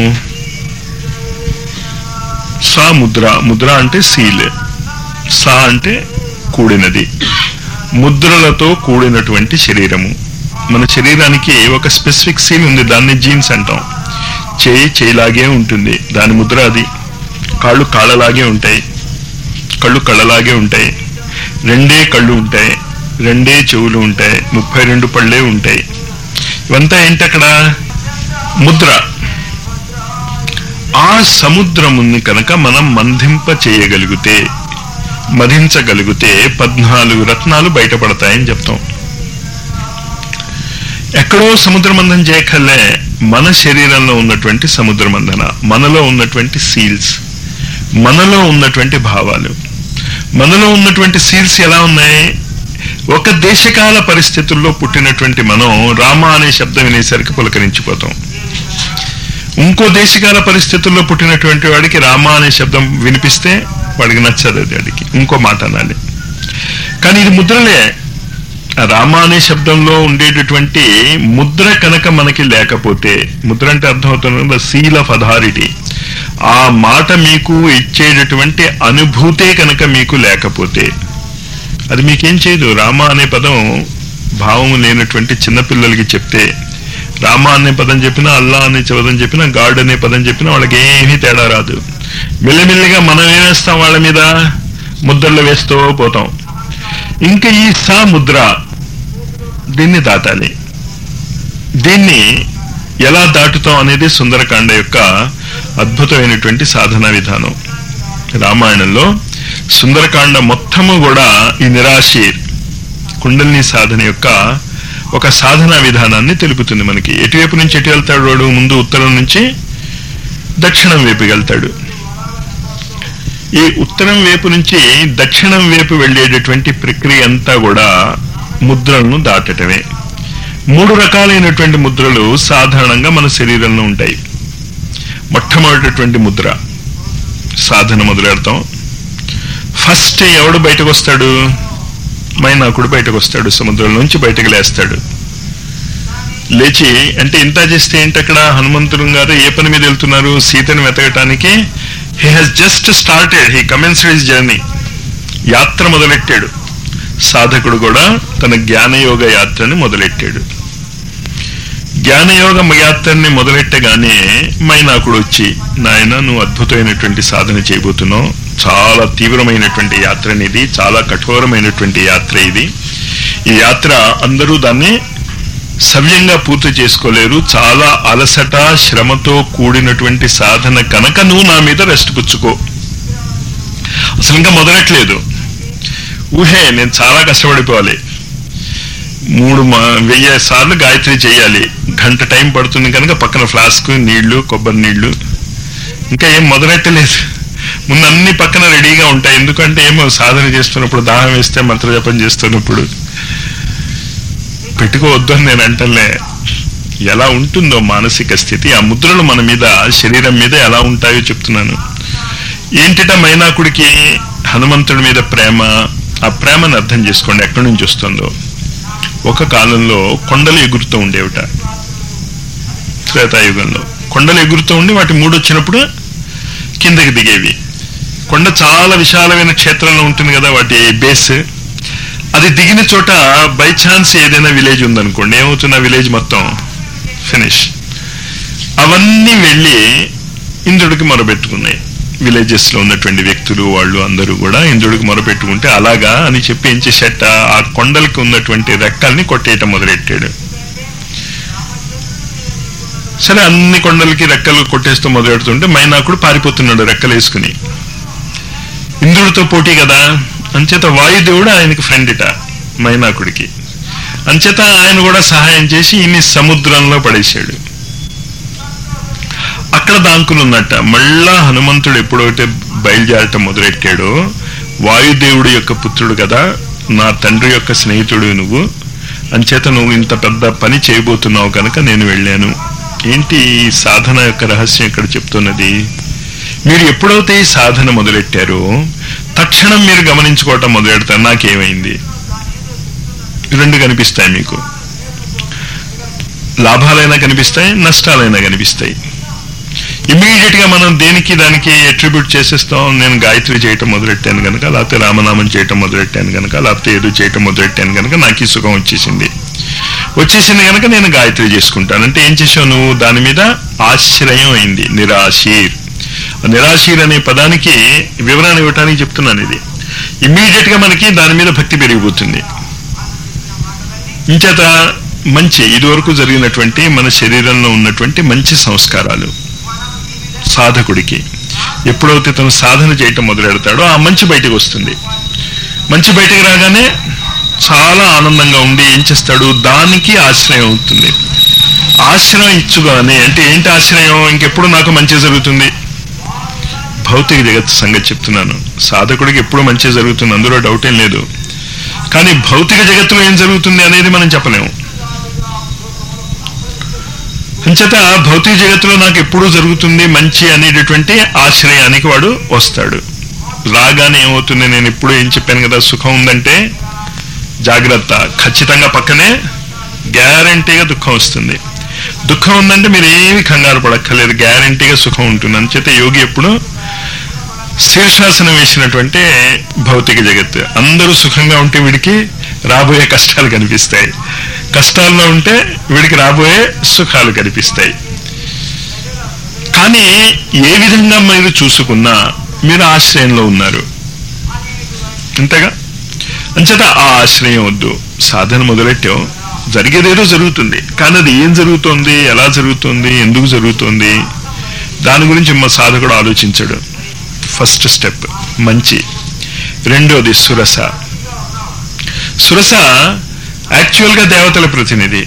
సా ముద్ర, ముద్ర అంటే సీల్, సా అంటే కూడినది, ముద్రలతో కూడినటువంటి శరీరము. మన శరీరానికి ఒక స్పెసిఫిక్ సీల్ ఉంది, దాన్ని జీన్స్ అంటాం. చేయిలాగే ఉంటుంది, దాని ముద్ర అది. కాళ్ళు కాళ్ళలాగే ఉంటాయి, కళ్ళు కళ్ళలాగే ఉంటాయి, రెండే కళ్ళు ఉంటాయి, రెండే చెవులు ఉంటాయి, 32 పళ్ళే ఉంటాయి. ఇవంతా ఏంటి అక్కడ? ముద్ర. ఆ సముద్రముని కనుక మనం మధించగలిగితే 14 రత్నాలు బయటపడతాయని చెప్తాం. ఎక్కడో సముద్ర మంథనం చేయకల్లే, మన శరీరంలో ఉన్నటువంటి సముద్ర మంథన, మనలో ఉన్నటువంటి సీల్స్, మనలో ఉన్నటువంటి భావాలు, మనలో ఉన్నటువంటి సీల్స్ ఎలా ఉన్నాయి? ఒక దేశకాల పరిస్థితుల్లో పుట్టినటువంటి మనం రామ అనే శబ్దం వినేసరికి పులకరించిపోతాం. ఇంకో దేశకాల పరిస్థితుల్లో పుట్టినటువంటి వాడికి రామ అనే శబ్దం వినిపిస్తే వాడికి నచ్చదు, అది వాడికి ఇంకో మాట అనాలి. కానీ ఇది ముద్రలే. రామ అనే శబ్దంలో ఉండేటటువంటి ముద్ర కనుక మనకి లేకపోతే, ముద్ర అంటే అర్థమవుతుంది సీల్ ఆఫ్ అథారిటీ, ఆ మాట మీకు ఇచ్చేటటువంటి అనుభూతే కనుక మీకు లేకపోతే అది మీకేం చేయదు. రామ అనే పదం భావము లేనటువంటి చిన్నపిల్లలకి చెప్తే, రామ అనే పదం చెప్పినా, అల్లా అనే పదం చెప్పినా, గాడ్ అనే పదం చెప్పినా వాళ్ళకి ఏమీ తేడా రాదు. మెల్లిమెల్లిగా మనం ఏమేస్తాం? వాళ్ళ మీద ముద్రలు వేస్తూ పోతాం. ఇంకా ఈ సా ముద్ర, దీన్ని దాటాలి. దీన్ని ఎలా దాటుతాం అనేది సుందరకాండ యొక్క అద్భుతమైనటువంటి సాధన విధానం. రామాయణంలో సుందరకాండ మొత్తము కూడా ఈ నిరాశీర్ కుండలిని సాధన యొక్క ఒక సాధనా విధానాన్ని తెలుపుతుంది మనకి. ఎటువైపు నుంచి ఎటు వెళ్తాడు వాడు? ముందు ఉత్తరం నుంచి దక్షిణం వైపు వెళ్తాడు. ఈ ఉత్తరం వైపు నుంచి దక్షిణం వైపు వెళ్ళేటటువంటి ప్రక్రియ అంతా కూడా ముద్రలను దాటటమే. 3 రకాలైనటువంటి ముద్రలు సాధారణంగా మన శరీరంలో ఉంటాయి. మొట్టమొదటిటువంటి ముద్ర సాధన మొదలెడతాం. ఫస్ట్ ఎవడు బయటకు వస్తాడు? మైనాకుడు బయటకు వస్తాడు, సముద్రం నుంచి బయటకు లేస్తాడు. లేచి అంటే ఇంత చేస్తే ఏంటి? అక్కడ హనుమంతుడు గారు ఏ పని మీద వెళ్తున్నారు? సీతను వెతకటానికి. He has just started, he commenced his journey. యాత్ర మొదలెట్టాడు. సాధకుడు కూడా తన జ్ఞానయోగ యాత్రని మొదలెట్టాడు. జ్ఞానయోగ యాత్రని మొదలెట్టగానే మైనాకుడు వచ్చి, నాయన నువ్వు అద్భుతమైనటువంటి సాధన చేయబోతున్నావు, చాలా తీవ్రమైనటువంటి యాత్రని ఇది, చాలా కఠోరమైనటువంటి యాత్ర ఇది. ఈ యాత్ర అందరూ దాన్ని సవ్యంగా పూర్తి చేసుకోలేరు, చాలా అలసట శ్రమతో కూడినటువంటి సాధన కనుక నువ్వు నా మీద రెస్ట్ పుచ్చుకో. అసలు ఇంకా మొదలెట్లేదు, ఊహే నేను చాలా కష్టపడిపోవాలి, 3,000 సార్లు గాయత్రి చేయాలి, గంట టైం పడుతుంది కనుక పక్కన ఫ్లాస్క్ నీళ్లు, కొబ్బరి నీళ్లు, ఇంకా ఏం మొదలెట్టలేదు. ముందు అన్ని పక్కన రెడీగా ఉంటాయి. ఎందుకంటే ఏమో సాధన చేస్తున్నప్పుడు, దాహం వేస్తే మంత్రజపం చేస్తున్నప్పుడు పెట్టుకోవద్దు అని నేను అంటలే. ఎలా ఉంటుందో మానసిక స్థితి, ఆ ముద్రలు మన మీద, శరీరం మీద ఎలా ఉంటాయో చెప్తున్నాను. ఏంటిట మైనాకుడికి హనుమంతుడి మీద ప్రేమ. ఆ ప్రేమను అర్థం చేసుకోండి ఎక్కడి నుంచి వస్తుందో. ఒక కాలంలో కొండలు ఎగురుతూ ఉండేవిట. త్రేతాయుగంలో కొండలు ఎగురుతూ ఉండి వాటి మూడొచ్చినప్పుడు కిందకి దిగేవి. కొండ చాలా విశాలమైన క్షేత్రంలో ఉంటుంది కదా వాటి బేస్. అది దిగిన చోట బై ఛాన్స్ ఏదైనా విలేజ్ ఉందనుకోండి, ఏమవుతుంది? ఆ విలేజ్ మొత్తం ఫినిష్. అవన్నీ వెళ్ళి ఇంద్రుడికి మొరబెట్టుకున్నాయి. విలేజెస్ లో ఉన్నటువంటి వ్యక్తులు వాళ్ళు అందరూ కూడా ఇంద్రుడికి మొరపెట్టుకుంటే, అలాగా అని చెప్పి ఏం చేసేట, ఆ కొండలకి ఉన్నటువంటి రెక్కల్ని కొట్టేయటం మొదలెట్టాడు. సరే, అన్ని కొండలకి రెక్కలు కొట్టేస్తూ మొదలెడుతుంటే మైనాకుడు పారిపోతున్నాడు రెక్కలు వేసుకుని. ఇంద్రుడితో పోటీ కదా, అంచేత వాయుదేవుడు ఆయనకి ఫ్రెండ్ ఇట మైనాకుడికి. అంచేత ఆయన కూడా సహాయం చేసి ఈయన్ని సముద్రంలో పడేశాడు. అక్కడ దాంకులున్నట్ట. మళ్ళా హనుమంతుడు ఎప్పుడైతే బయలుదేరటం మొదలెట్టాడో, వాయుదేవుడు యొక్క పుత్రుడు కదా, నా తండ్రి యొక్క స్నేహితుడు నువ్వు, అంచేత నువ్వు ఇంత పెద్ద పని చేయబోతున్నావు కనుక నేను వెళ్ళాను. ఏంటి ఈ సాధన యొక్క రహస్యం ఇక్కడ చెప్తున్నది? మీరు ఎప్పుడైతే ఈ సాధన మొదలెట్టారో తక్షణం మీరు గమనించుకోవటం మొదలెడతారు, నాకేమైంది. రెండు కనిపిస్తాయి మీకు, లాభాలైనా కనిపిస్తాయి, నష్టాలైనా కనిపిస్తాయి. ఇమ్మీడియట్ గా మనం దేనికి దానికి అట్రిబ్యూట్ చేసేస్తాం. నేను గాయత్రి చేయటం మొదలెట్టాను కనుక, లేకపోతే రామనామం చేయటం మొదలెట్టాను కనుక, లేకపోతే ఏదో చేయటం మొదలెట్టాను కనుక నాకు ఈ సుఖం వచ్చేసింది కనుక నేను గాయత్రి చేసుకుంటాను. అంటే ఏం చేసావు నువ్వు? దాని మీద ఆశ్రయం అయింది. నిరాశీర్. నిరాశీర్ అనే పదానికి వివరణ ఇవ్వటానికి చెప్తున్నాను. ఇది ఇమ్మీడియట్ గా మనకి దాని మీద భక్తి పెరిగిపోతుంది. ఇంచేత మంచి ఇదివరకు జరిగినటువంటి మన శరీరంలో ఉన్నటువంటి మంచి సంస్కారాలు సాధకుడికి ఎప్పుడైతే తను సాధన చేయటం మొదలెడతాడో ఆ మంచి బయటకు వస్తుంది. మంచి బయటకు రాగానే చాలా ఆనందంగా ఉండి ఏం చేస్తాడు? దానికి ఆశ్రయం అవుతుంది. ఆశ్రయం ఇచ్చుగానే, అంటే ఏంటి ఆశ్రయం? ఇంకెప్పుడు నాకు మంచి జరుగుతుంది. భౌతిక జగత్తు సంగతి చెప్తున్నాను. సాధకుడికి ఎప్పుడు మంచి జరుగుతుంది, అందులో డౌట్ ఏం లేదు. కానీ భౌతిక జగత్తులో ఏం జరుగుతుంది అనేది మనం చెప్పలేము. అంచేత భౌతిక జగత్తులో నాకు ఎప్పుడూ జరుగుతుంది మంచి అనేటటువంటి ఆశ్రయానికి వాడు వస్తాడు. రాగానే ఏమవుతుంది? నేను ఎప్పుడు ఏం చెప్పాను కదా, సుఖం ఉందంటే జాగ్రత్త, ఖచ్చితంగా పక్కనే గ్యారంటీగా దుఃఖం వస్తుంది. దుఃఖం ఉందంటే మీరు ఏమి కంగారు పడక్కర్లేదు, గ్యారంటీగా సుఖం ఉంటుంది. అంచేత యోగి ఎప్పుడు శీర్షాసనం వేసినటువంటి భౌతిక జగత్తు. అందరూ సుఖంగా ఉంటే వీడికి రాబోయే కష్టాలు కనిపిస్తాయి, కష్టాల్లో ఉంటే వీడికి రాబోయే సుఖాలు కనిపిస్తాయి. కానీ ఏ విధంగా మీరు చూసుకున్నా మీరు ఆశ్రయంలో ఉన్నారు, అంతేగా. అంచేత ఆ ఆశ్రయం వద్దు. సాధన మొదలెట్టాం, జరిగేదేదో జరుగుతుంది, కానీ అది ఏం జరుగుతోంది, ఎలా జరుగుతోంది, ఎందుకు జరుగుతోంది, దాని గురించి మా సాధకుడు ఆలోచించడు. ఫస్ట్ స్టెప్ మంచి. రెండోది సురస. సురస యాక్చువల్గా దేవతల ప్రతినిధి,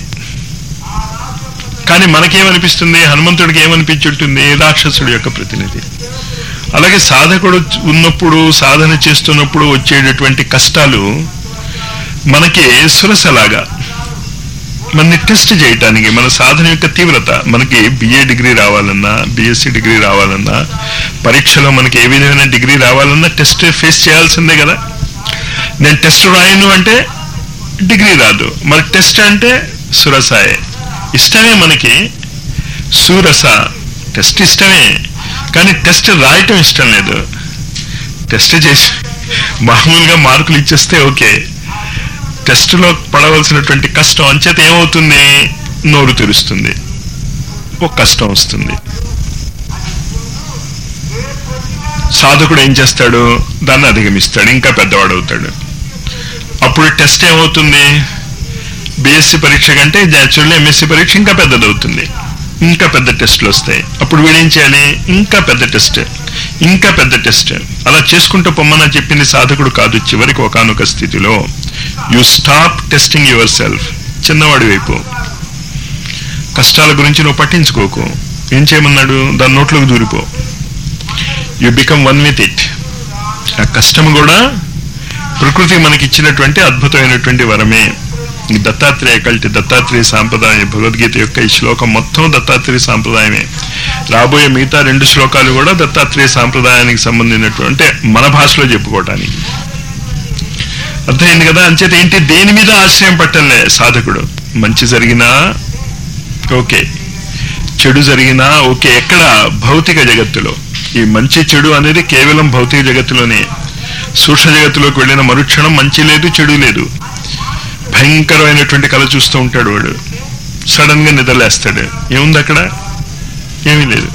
కానీ మనకేమనిపిస్తుంది? హనుమంతుడికి ఏమనిపించుంటుంది? రాక్షసుడి యొక్క ప్రతినిధి. అలాగే సాధకుడు ఉన్నప్పుడు, సాధన చేస్తున్నప్పుడు వచ్చేటటువంటి కష్టాలు మనకి సురసలాగా మనని టెస్ట్ చేయటానికి, మన సాధన యొక్క తీవ్రత. మనకి బిఏ డిగ్రీ రావాలన్నా, బిఎస్సి డిగ్రీ రావాలన్నా, పరీక్షలో మనకి ఏ విధమైన డిగ్రీ రావాలన్నా టెస్ట్ ఫేస్ చేయాల్సిందే కదా. నేను టెస్ట్ రాయను అంటే డిగ్రీ రాదు. మరి టెస్ట్ అంటే సురసాయే. ఇష్టమే మనకి సురస. టెస్ట్ ఇష్టమే, కానీ టెస్ట్ రాయటం ఇష్టం లేదు. టెస్ట్ చేసి మామూలుగా మార్కులు ఇచ్చేస్తే ఓకే. టెస్ట్లో పడవలసినటువంటి కష్టం అంచేత ఏమవుతుంది? నోరు తెరుస్తుంది, ఒక కష్టం వస్తుంది. సాధకుడు ఏం చేస్తాడు? దాన్ని అధిగమిస్తాడు, ఇంకా పెద్దవాడు అవుతాడు. అప్పుడు టెస్ట్ ఏమవుతుంది? బిఎస్సి పరీక్ష కంటే యాక్చువల్లీ ఎంఎస్సి పరీక్ష ఇంకా పెద్దదవుతుంది, ఇంకా పెద్ద టెస్టులు వస్తాయి. అప్పుడు వీడేం చేయాలి? ఇంకా పెద్ద టెస్ట్, ఇంకా పెద్ద టెస్ట్. అలా చేసుకుంటూ పొమ్మని చెప్పింది సాధకుడు కాదు. చివరికి ఒకానొక స్థితిలో you stop testing yourself. చిన్నవాడి వైపు కష్టాల గురించి నువ్వు పట్టించుకోకు. ఏం చేయమన్నాడు? దాని నోట్లోకి దూరిపో. You become one with it. ఆ కష్టం కూడా ప్రకృతి మనకి ఇచ్చినటువంటి అద్భుతమైనటువంటి వరమే. దత్తాత్రేయ కల్టి, దత్తాత్రేయ సాంప్రదాయం, భగవద్గీత యొక్క ఈ శ్లోకం మొత్తం దత్తాత్రేయ సాంప్రదాయమే. రాబోయే మిగతా 2 శ్లోకాలు కూడా దత్తాత్రేయ సాంప్రదాయానికి సంబంధించినటువంటి, అంటే మన భాషలో చెప్పుకోవటానికి. అర్థమైంది కదా. అంచేత ఏంటి? దేని మీద ఆశ్రయం పట్టలే సాధకుడు. మంచి జరిగినా ఓకే, చెడు జరిగినా ఓకే. ఎక్కడ? భౌతిక జగత్తులో. ఈ మంచి చెడు అనేది కేవలం భౌతిక జగత్తులోనే. సూక్ష్మ జగత్తులోకి వెళ్ళిన మరుక్షణం మంచి లేదు, చెడు లేదు. భయంకరమైనటువంటి కళ చూస్తూ ఉంటాడు వాడు. సడన్ గా నిద్రలేస్తాడు. ఏముంది అక్కడ? ఏమీ లేదు.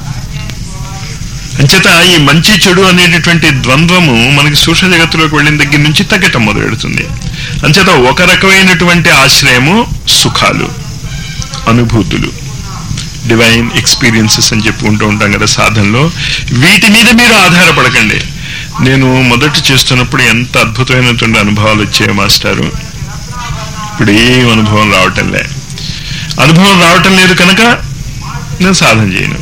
అంచేత ఈ మంచి చెడు అనేటటువంటి ద్వంద్వము మనకి సూక్ష్మ జగత్తులోకి వెళ్ళిన దగ్గర నుంచి తగ్గటం మొదలెడుతుంది. అంచేత ఒక రకమైనటువంటి ఆశ్రయము సుఖాలు, అనుభూతులు. డివైన్ ఎక్స్పీరియన్సెస్ అని చెప్పుకుంటూ ఉంటాం కదా సాధనలో. వీటి మీద మీరు ఆధారపడకండి. నేను మొదట చేస్తున్నప్పుడు ఎంత అద్భుతమైనటువంటి అనుభవాలు వచ్చాయి మాస్టారు. ఇప్పుడు ఏం అనుభవం రావటం లేదు కనుక నేను సాధన చేయను.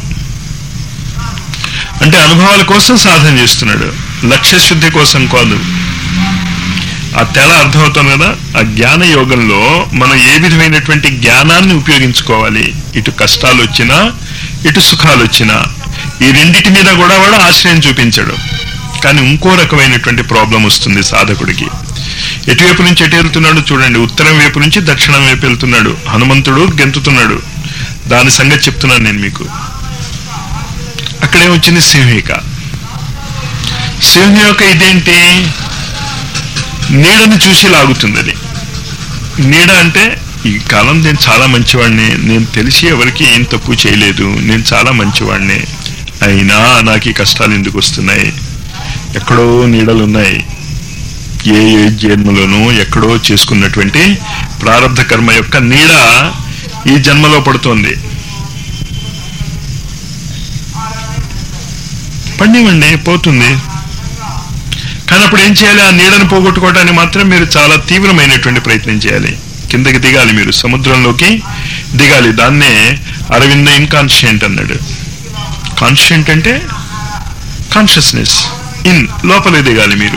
అంటే అనుభవాల కోసం సాధన చేస్తున్నాడు, లక్ష్య శుద్ధి కోసం కాదు. ఆ తేడా అర్థమవుతుంది కదా. ఆ జ్ఞాన యోగంలో మనం ఏ విధమైనటువంటి జ్ఞానాన్ని ఉపయోగించుకోవాలి, ఇటు కష్టాలు వచ్చినా ఇటు సుఖాలు వచ్చినా ఈ రెండిటి మీద కూడా వాడు ఆశ్రయం చూపించాడు. కానీ ఇంకో రకమైనటువంటి ప్రాబ్లం వస్తుంది సాధకుడికి. ఎటువైపు నుంచి ఎటు వెళ్తున్నాడు చూడండి. ఉత్తరం వైపు నుంచి దక్షిణం వైపు వెళ్తున్నాడు. హనుమంతుడు గెంతుతున్నాడు. దాని సంగతి చెప్తున్నాను నేను మీకు. అక్కడేమొచ్చింది సింహిక. సింహం యొక్క ఇదేంటి, నీడని చూసి లాగుతుంది అది. నీడ అంటే ఈ కాలం నేను చాలా మంచివాడిని, నేను తెలిసి ఎవరికి ఏం తప్పు చేయలేదు, నేను చాలా మంచివాడిని, అయినా నాకు ఈ కష్టాలు ఎందుకు వస్తున్నాయి. ఎక్కడో నీడలున్నాయి. ఏ ఏ జన్మలోనూ ఎక్కడో చేసుకున్నటువంటి ప్రారంధ కర్మ యొక్క నీడ ఈ జన్మలో పడుతోంది. పండివ్వండి, పోతుంది. కానీ అప్పుడు ఏం చేయాలి, ఆ నీడను పోగొట్టుకోవడానికి మాత్రం మీరు చాలా తీవ్రమైనటువంటి ప్రయత్నం చేయాలి. కిందకి దిగాలి, మీరు సముద్రంలోకి దిగాలి. దాన్నే అరవింద ఇన్కాన్షియంట్ అన్నాడు. కాన్షియంట్ అంటే కాన్షియస్నెస్, ఇన్ లోపలికి దిగాలి, మీరు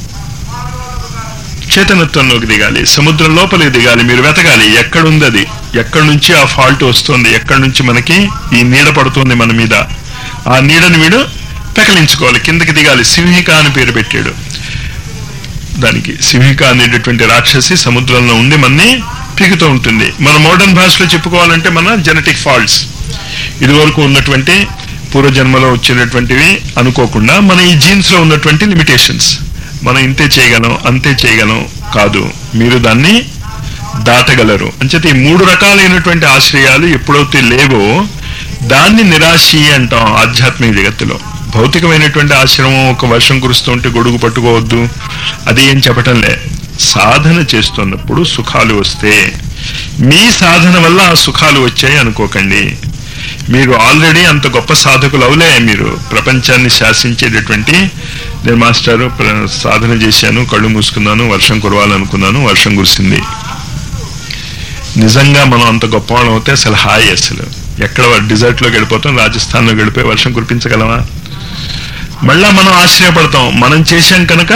చేతనత్వంలోకి దిగాలి, సముద్రం లోపలికి దిగాలి. మీరు వెతకాలి ఎక్కడుంది అది, ఎక్కడి నుంచి ఆ ఫాల్ట్ వస్తుంది, ఎక్కడి నుంచి మనకి ఈ నీడ పడుతుంది మన మీద. ఆ నీడను వీడు పెకలించుకోవాలి, కిందకి దిగాలి. సింహిక అని పేరు పెట్టాడు దానికి. సింహిక అనేటటువంటి రాక్షసి సముద్రంలో ఉండి మనని పీకుతూ ఉంటుంది. మన మోడర్న్ భాషలో చెప్పుకోవాలంటే మన జెనెటిక్ ఫాల్ట్స్, ఇదివరకు ఉన్నటువంటి పూర్వజన్మలో వచ్చినటువంటివి అనుకోకుండా మన ఈ జీన్స్ లో ఉన్నటువంటి లిమిటేషన్స్. మనం ఇంతే చేయగలం అంతే చేయగలం కాదు, మీరు దాన్ని దాటగలరు. అంచేత ఈ 3 రకాలైనటువంటి ఆశ్రయాలు ఎప్పుడైతే లేవో దాన్ని నిరాశి అంటాం ఆధ్యాత్మిక జగత్తులో. భౌతికమైనటువంటి ఆశ్రమం, ఒక వర్షం కురుస్తుంటే గొడుగు పట్టుకోవద్దు, అది ఏం చెప్పటంలే. సాధన చేస్తున్నప్పుడు సుఖాలు వస్తే మీ సాధన వల్ల ఆ సుఖాలు వచ్చాయి అనుకోకండి. మీరు ఆల్రెడీ అంత గొప్ప సాధకులు అవులే. మీరు ప్రపంచాన్ని శాసించేటటువంటి, నేను మాస్టారు సాధన చేశాను, కళ్ళు మూసుకున్నాను, వర్షం కురవాలనుకున్నాను, వర్షం కురిసింది. నిజంగా మనం అంత గొప్పవాళ్ళం అవుతే అసలు హాయి, అసలు ఎక్కడ డిజర్ట్ లోకి వెళ్ళిపోతాం, రాజస్థాన్ లో గడిపోయి వర్షం కురిపించగలమా? మళ్ళా మనం ఆశ్చర్యపడతాం, మనం చేశాం కనుక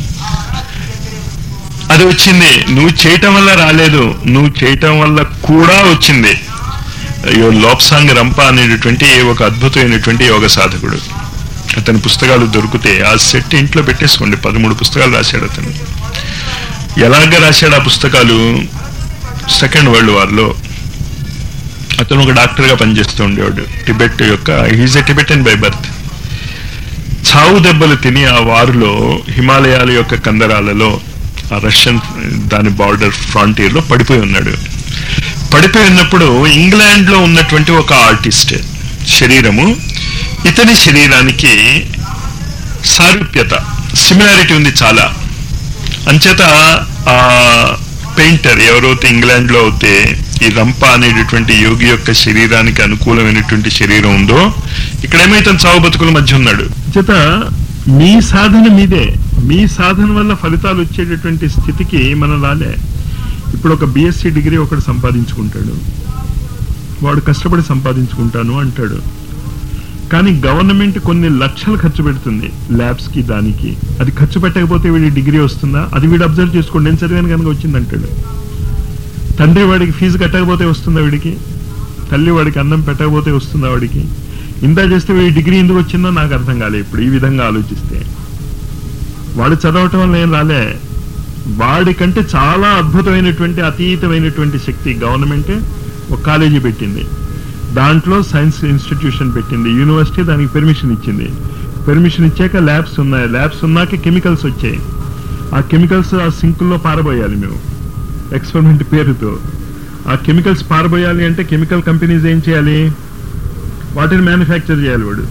అది వచ్చింది. నువ్వు చేయటం వల్ల రాలేదు, నువ్వు చేయటం వల్ల కూడా వచ్చింది. లోప్సాంగ్ రంప అనేటటువంటి ఒక అద్భుతమైనటువంటి యోగ సాధకుడు. అతని పుస్తకాలు దొరికితే ఆ సెట్ ఇంట్లో పెట్టేసుకోండి. 13 పుస్తకాలు రాశాడు అతను. ఎలాగ రాశాడు ఆ పుస్తకాలు? సెకండ్ వరల్డ్ వార్లో అతను ఒక డాక్టర్గా పనిచేస్తూ ఉండేవాడు. టిబెట్ యొక్క, he's a Tibetan by birth. చావు దెబ్బలు తిని ఆ వారులో హిమాలయాల యొక్క కందరాలలో ఆ రష్యన్ దాని బార్డర్ ఫ్రాంటియర్ లో పడిపోయి ఉన్నాడు. పడిపోయి ఉన్నప్పుడు ఇంగ్లాండ్ లో ఉన్నటువంటి ఒక ఆర్టిస్ట్ శరీరము ఇతని శరీరానికి సారూప్యత, సిమిలారిటీ ఉంది చాలా. అంచేత ఆ పెయింటర్ ఎవరైతే ఇంగ్లాండ్ లో అయితే ఈ రంప అనేటటువంటి యోగి యొక్క శరీరానికి అనుకూలమైనటువంటి శరీరం ఉందో, ఇక్కడేమో ఇతను చావు బతుకుల మధ్య ఉన్నాడు. చేత మీ సాధన మీదే, మీ సాధన వల్ల ఫలితాలు వచ్చేటటువంటి స్థితికి మనం రాలే. ఇప్పుడు ఒక బిఎస్సి డిగ్రీ ఒకటి సంపాదించుకుంటాడు, వాడు కష్టపడి సంపాదించుకుంటాను అంటాడు. కానీ గవర్నమెంట్ కొన్ని లక్షలు ఖర్చు పెడుతుంది ల్యాబ్స్ కి, దానికి. అది ఖర్చు పెట్టకపోతే వీడి డిగ్రీ వస్తుందా? అది వీడు అబ్జర్వ్ చేసుకోండి. నేను చదివాను కనుక వచ్చింది అంటాడు. తండ్రి వాడికి ఫీజు కట్టకపోతే వస్తుందా వీడికి? తల్లి వాడికి అన్నం పెట్టకపోతే వస్తుందా వాడికి? ఇంత చేస్తే వీడి డిగ్రీ ఎందుకు వచ్చిందో నాకు అర్థం కాలే. ఇప్పుడు ఈ విధంగా ఆలోచిస్తే వాడు చదవటం వల్ల ఏం రాలే. వాడికంటే చాలా అద్భుతమైనటువంటి అతీతమైనటువంటి శక్తి గవర్నమెంటే ఒక కాలేజీ పెట్టింది, దాంట్లో సైన్స్ ఇన్స్టిట్యూషన్ పెట్టింది, యూనివర్సిటీ దానికి పెర్మిషన్ ఇచ్చింది. పెర్మిషన్ ఇచ్చాక ల్యాబ్స్ ఉన్నాయి, ల్యాబ్స్ ఉన్నాక కెమికల్స్ వచ్చాయి. ఆ కెమికల్స్ ఆ సింకుల్లో పారబోయాలి మేము ఎక్స్పెరిమెంట్ పేరుతో. ఆ కెమికల్స్ పారబోయాలి అంటే కెమికల్ కంపెనీస్ ఏం చేయాలి? వాటిని మ్యానుఫ్యాక్చర్ చేయాలి వాడు.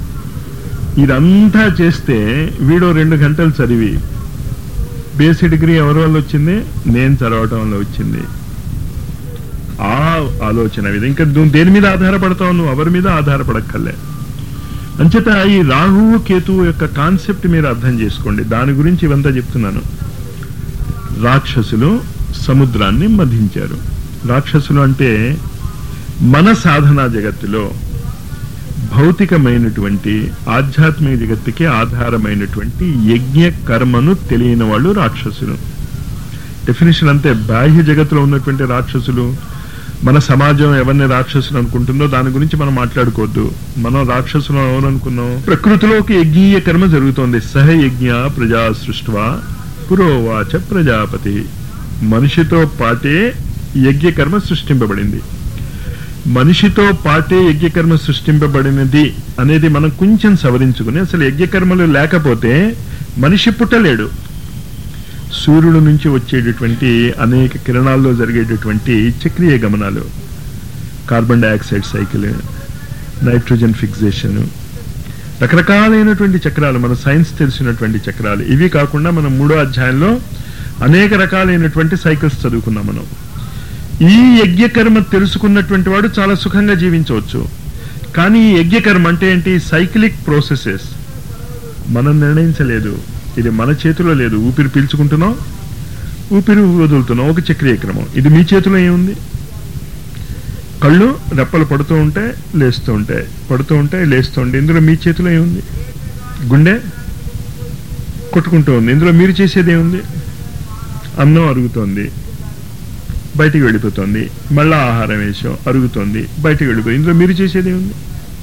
ఇదంతా చేస్తే వీడు 2 గంటలు చదివి, బేసిక్ డిగ్రీ ఎవరి వల్ల వచ్చింది? నేను చదవటం వల్ల వచ్చింది. ఆ ఆలోచన ఇది. ఇంకా దేని మీద ఆధారపడతావు నువ్వు? ఎవరి మీద ఆధారపడక్కర్లే. అంచేత ఈ రాహువు కేతువు యొక్క కాన్సెప్ట్ మీరు అర్థం చేసుకోండి. దాని గురించి ఇవంతా చెప్తున్నాను. రాక్షసులు సముద్రాన్ని మధించారు. రాక్షసులు అంటే మన సాధనా జగత్తులో భౌతికమైనటువంటి ఆధ్యాత్మిక జగత్తుకి ఆధారమైనటువంటి యజ్ఞ కర్మను తెలియని వాళ్ళు రాక్షసులు. డెఫినేషన్ అంతే. బాహ్య జగత్తులో ఉన్నటువంటి రాక్షసులు, మన సమాజం ఎవరిని రాక్షసులు అనుకుంటుందో దాని గురించి మనం మాట్లాడుకోవద్దు. మనం రాక్షసులు ఎవరనుకున్నాం? ప్రకృతిలోకి యజ్ఞీయ కర్మ జరుగుతోంది. సహయజ్ఞ ప్రజా సృష్ట్వా పురోవాచ ప్రజాపతి. మనిషితో పాటే యజ్ఞకర్మ సృష్టింపబడింది. మనిషితో పాటే యజ్ఞకర్మ సృష్టింపబడినది అనేది మనం కొంచెం సవరించుకుని, అసలు యజ్ఞకర్మలు లేకపోతే మనిషి పుట్టలేడు. సూర్యుడు నుంచి వచ్చేటటువంటి అనేక కిరణాల్లో జరిగేటటువంటి చక్రీయ గమనాలు, carbon dioxide cycle, nitrogen fixation, రకరకాలైనటువంటి చక్రాలు, మన సైన్స్ తెలిసినటువంటి చక్రాలు. ఇవి కాకుండా మనం 3వ అధ్యాయంలో అనేక రకాలైనటువంటి సైకిల్స్ చదువుకున్నాం మనం. ఈ యజ్ఞకర్మ తెలుసుకున్నటువంటి వాడు చాలా సుఖంగా జీవించవచ్చు. కానీ ఈ యజ్ఞకర్మ అంటే ఏంటి? సైక్లిక్ ప్రోసెసెస్ మనం నిర్ణయించలేదు. ఇది మన చేతిలో లేదు. ఊపిరి పీల్చుకుంటున్నాం, ఊపిరి వదులుతున్నాం, ఒక చక్రీయ క్రమం. ఇది మీ చేతిలో ఏముంది? కళ్ళు రెప్పలు పడుతూ ఉంటాయి, లేస్తూ ఉంటాయి, పడుతూ ఉంటాయి, లేస్తూ ఉంటాయి. ఇందులో మీ చేతిలో ఏముంది? గుండె కొట్టుకుంటూ ఉంది. ఇందులో మీరు చేసేది ఏముంది? అన్నం అరుగుతోంది, బయటికి వెళ్ళిపోతుంది. మళ్ళా ఆహారం వేసాం, అరుగుతోంది, బయటికి వెళ్ళిపోయి. ఇందులో మీరు చేసేది ఏముంది?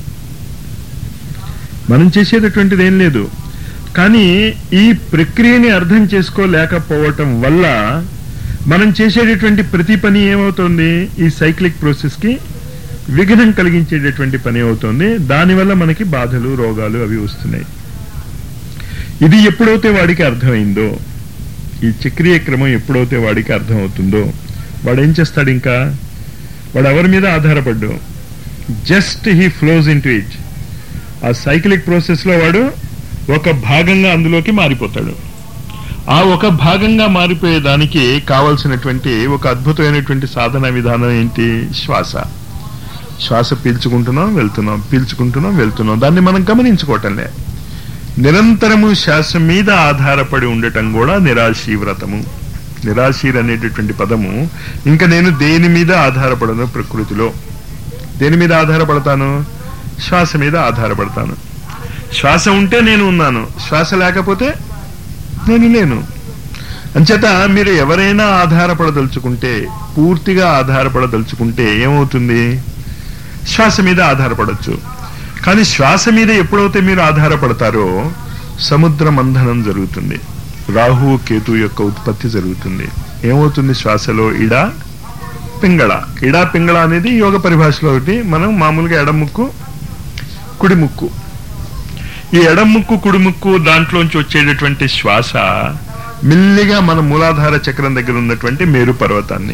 మనం చేసేటటువంటిది ఏం లేదు. కానీ ఈ ప్రక్రియని అర్థం చేసుకోలేకపోవటం వల్ల మనం చేసేటటువంటి ప్రతి పని ఏమవుతుంది? ఈ సైక్లిక్ ప్రాసెస్ కి విఘ్నం కలిగించేటటువంటి పని అవుతుంది. దానివల్ల మనకి బాధలు, రోగాలు అవి వస్తున్నాయి. ఇది ఎప్పుడైతే వాడికి అర్థమైందో, ఈ చక్రీయ క్రమం ఎప్పుడైతే వాడికి అర్థం అవుతుందో, వాడు ఏం చేస్తాడు? ఇంకా వాడు ఎవరి మీద ఆధారపడ్డు? Just he flows into it. ఆ సైక్లిక్ ప్రాసెస్ లో వాడు ఒక భాగంగా అందులోకి మారిపోతాడు. ఆ ఒక భాగంగా మారిపోయేదానికి కావలసినటువంటి ఒక అద్భుతమైనటువంటి సాధన విధానం ఏంటి? శ్వాస. శ్వాస పీల్చుకుంటున్నాం, వెళ్తున్నాం, పీల్చుకుంటున్నాం, వెళ్తున్నాం. దాన్ని మనం గమనించుకోవటంలే. నిరంతరము శ్వాస మీద ఆధారపడి ఉండటం కూడా నిరాశీవ్రతము. నిరాశీర్ అనేటటువంటి పదము, ఇంకా నేను దేని మీద ఆధారపడను? ప్రకృతిలో దేని మీద ఆధారపడతాను? శ్వాస మీద ఆధారపడతాను. శ్వాస ఉంటే నేను ఉన్నాను, శ్వాస లేకపోతే నేను లేను. అంచేత మీరు ఎవరైనా ఆధారపడదలుచుకుంటే, పూర్తిగా ఆధారపడదలుచుకుంటే ఏమవుతుంది? శ్వాస మీద ఆధారపడచ్చు. కానీ శ్వాస మీద ఎప్పుడైతే మీరు ఆధారపడతారో సముద్ర మంథనం జరుగుతుంది. రాహు కేతు యొక్క ఉత్పత్తి జరుగుతుంది. ఏమవుతుంది? శ్వాసలో ఇడా పింగళ. ఇడా పింగళ అనేది యోగ పరిభాషలో ఒకటి. మనం మామూలుగా ఎడముక్కు కుడి ముక్కు, ఈ ఎడముక్కు కుడి ముక్కు దాంట్లోంచి వచ్చేటటువంటి శ్వాస మెల్లిగా మన మూలాధార చక్రం దగ్గర ఉన్నటువంటి మేరు పర్వతాన్ని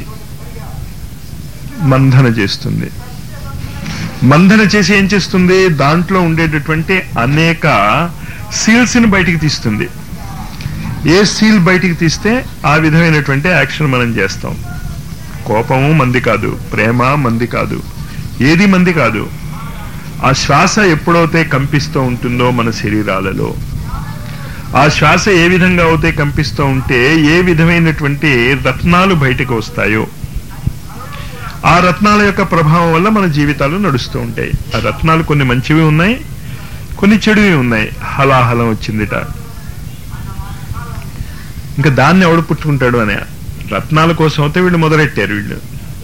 మంథన చేస్తుంది. మంథన చేసి ఏం చేస్తుంది? దాంట్లో ఉండేటటువంటి అనేక సీల్స్ ని బయటికి తీస్తుంది. ఏ సీల్ బయటికి తీస్తే ఆ విధమైనటువంటి యాక్షన్ మనం చేస్తాం. కోపము మంది కాదు, ప్రేమ మంది కాదు, ఏది మంది కాదు. ఆ శ్వాస ఎప్పుడైతే కంపిస్తూ ఉంటుందో మన శరీరాలలో, ఆ శ్వాస ఏ విధంగా అయితే కంపిస్తూ ఉంటే ఏ విధమైనటువంటి రత్నాలు బయటకు వస్తాయో, ఆ రత్నాల యొక్క ప్రభావం వల్ల మన జీవితాలు నడుస్తూ ఉంటాయి. ఆ రత్నాలు కొన్ని మంచివి ఉన్నాయి, కొన్ని చెడువి ఉన్నాయి. హలాహలం వచ్చిందిట, ఇంకా దాన్ని ఎవడు పుట్టుకుంటాడు అనే రత్నాల కోసం అయితే వీళ్ళు మొదలెట్టారు. వీళ్ళు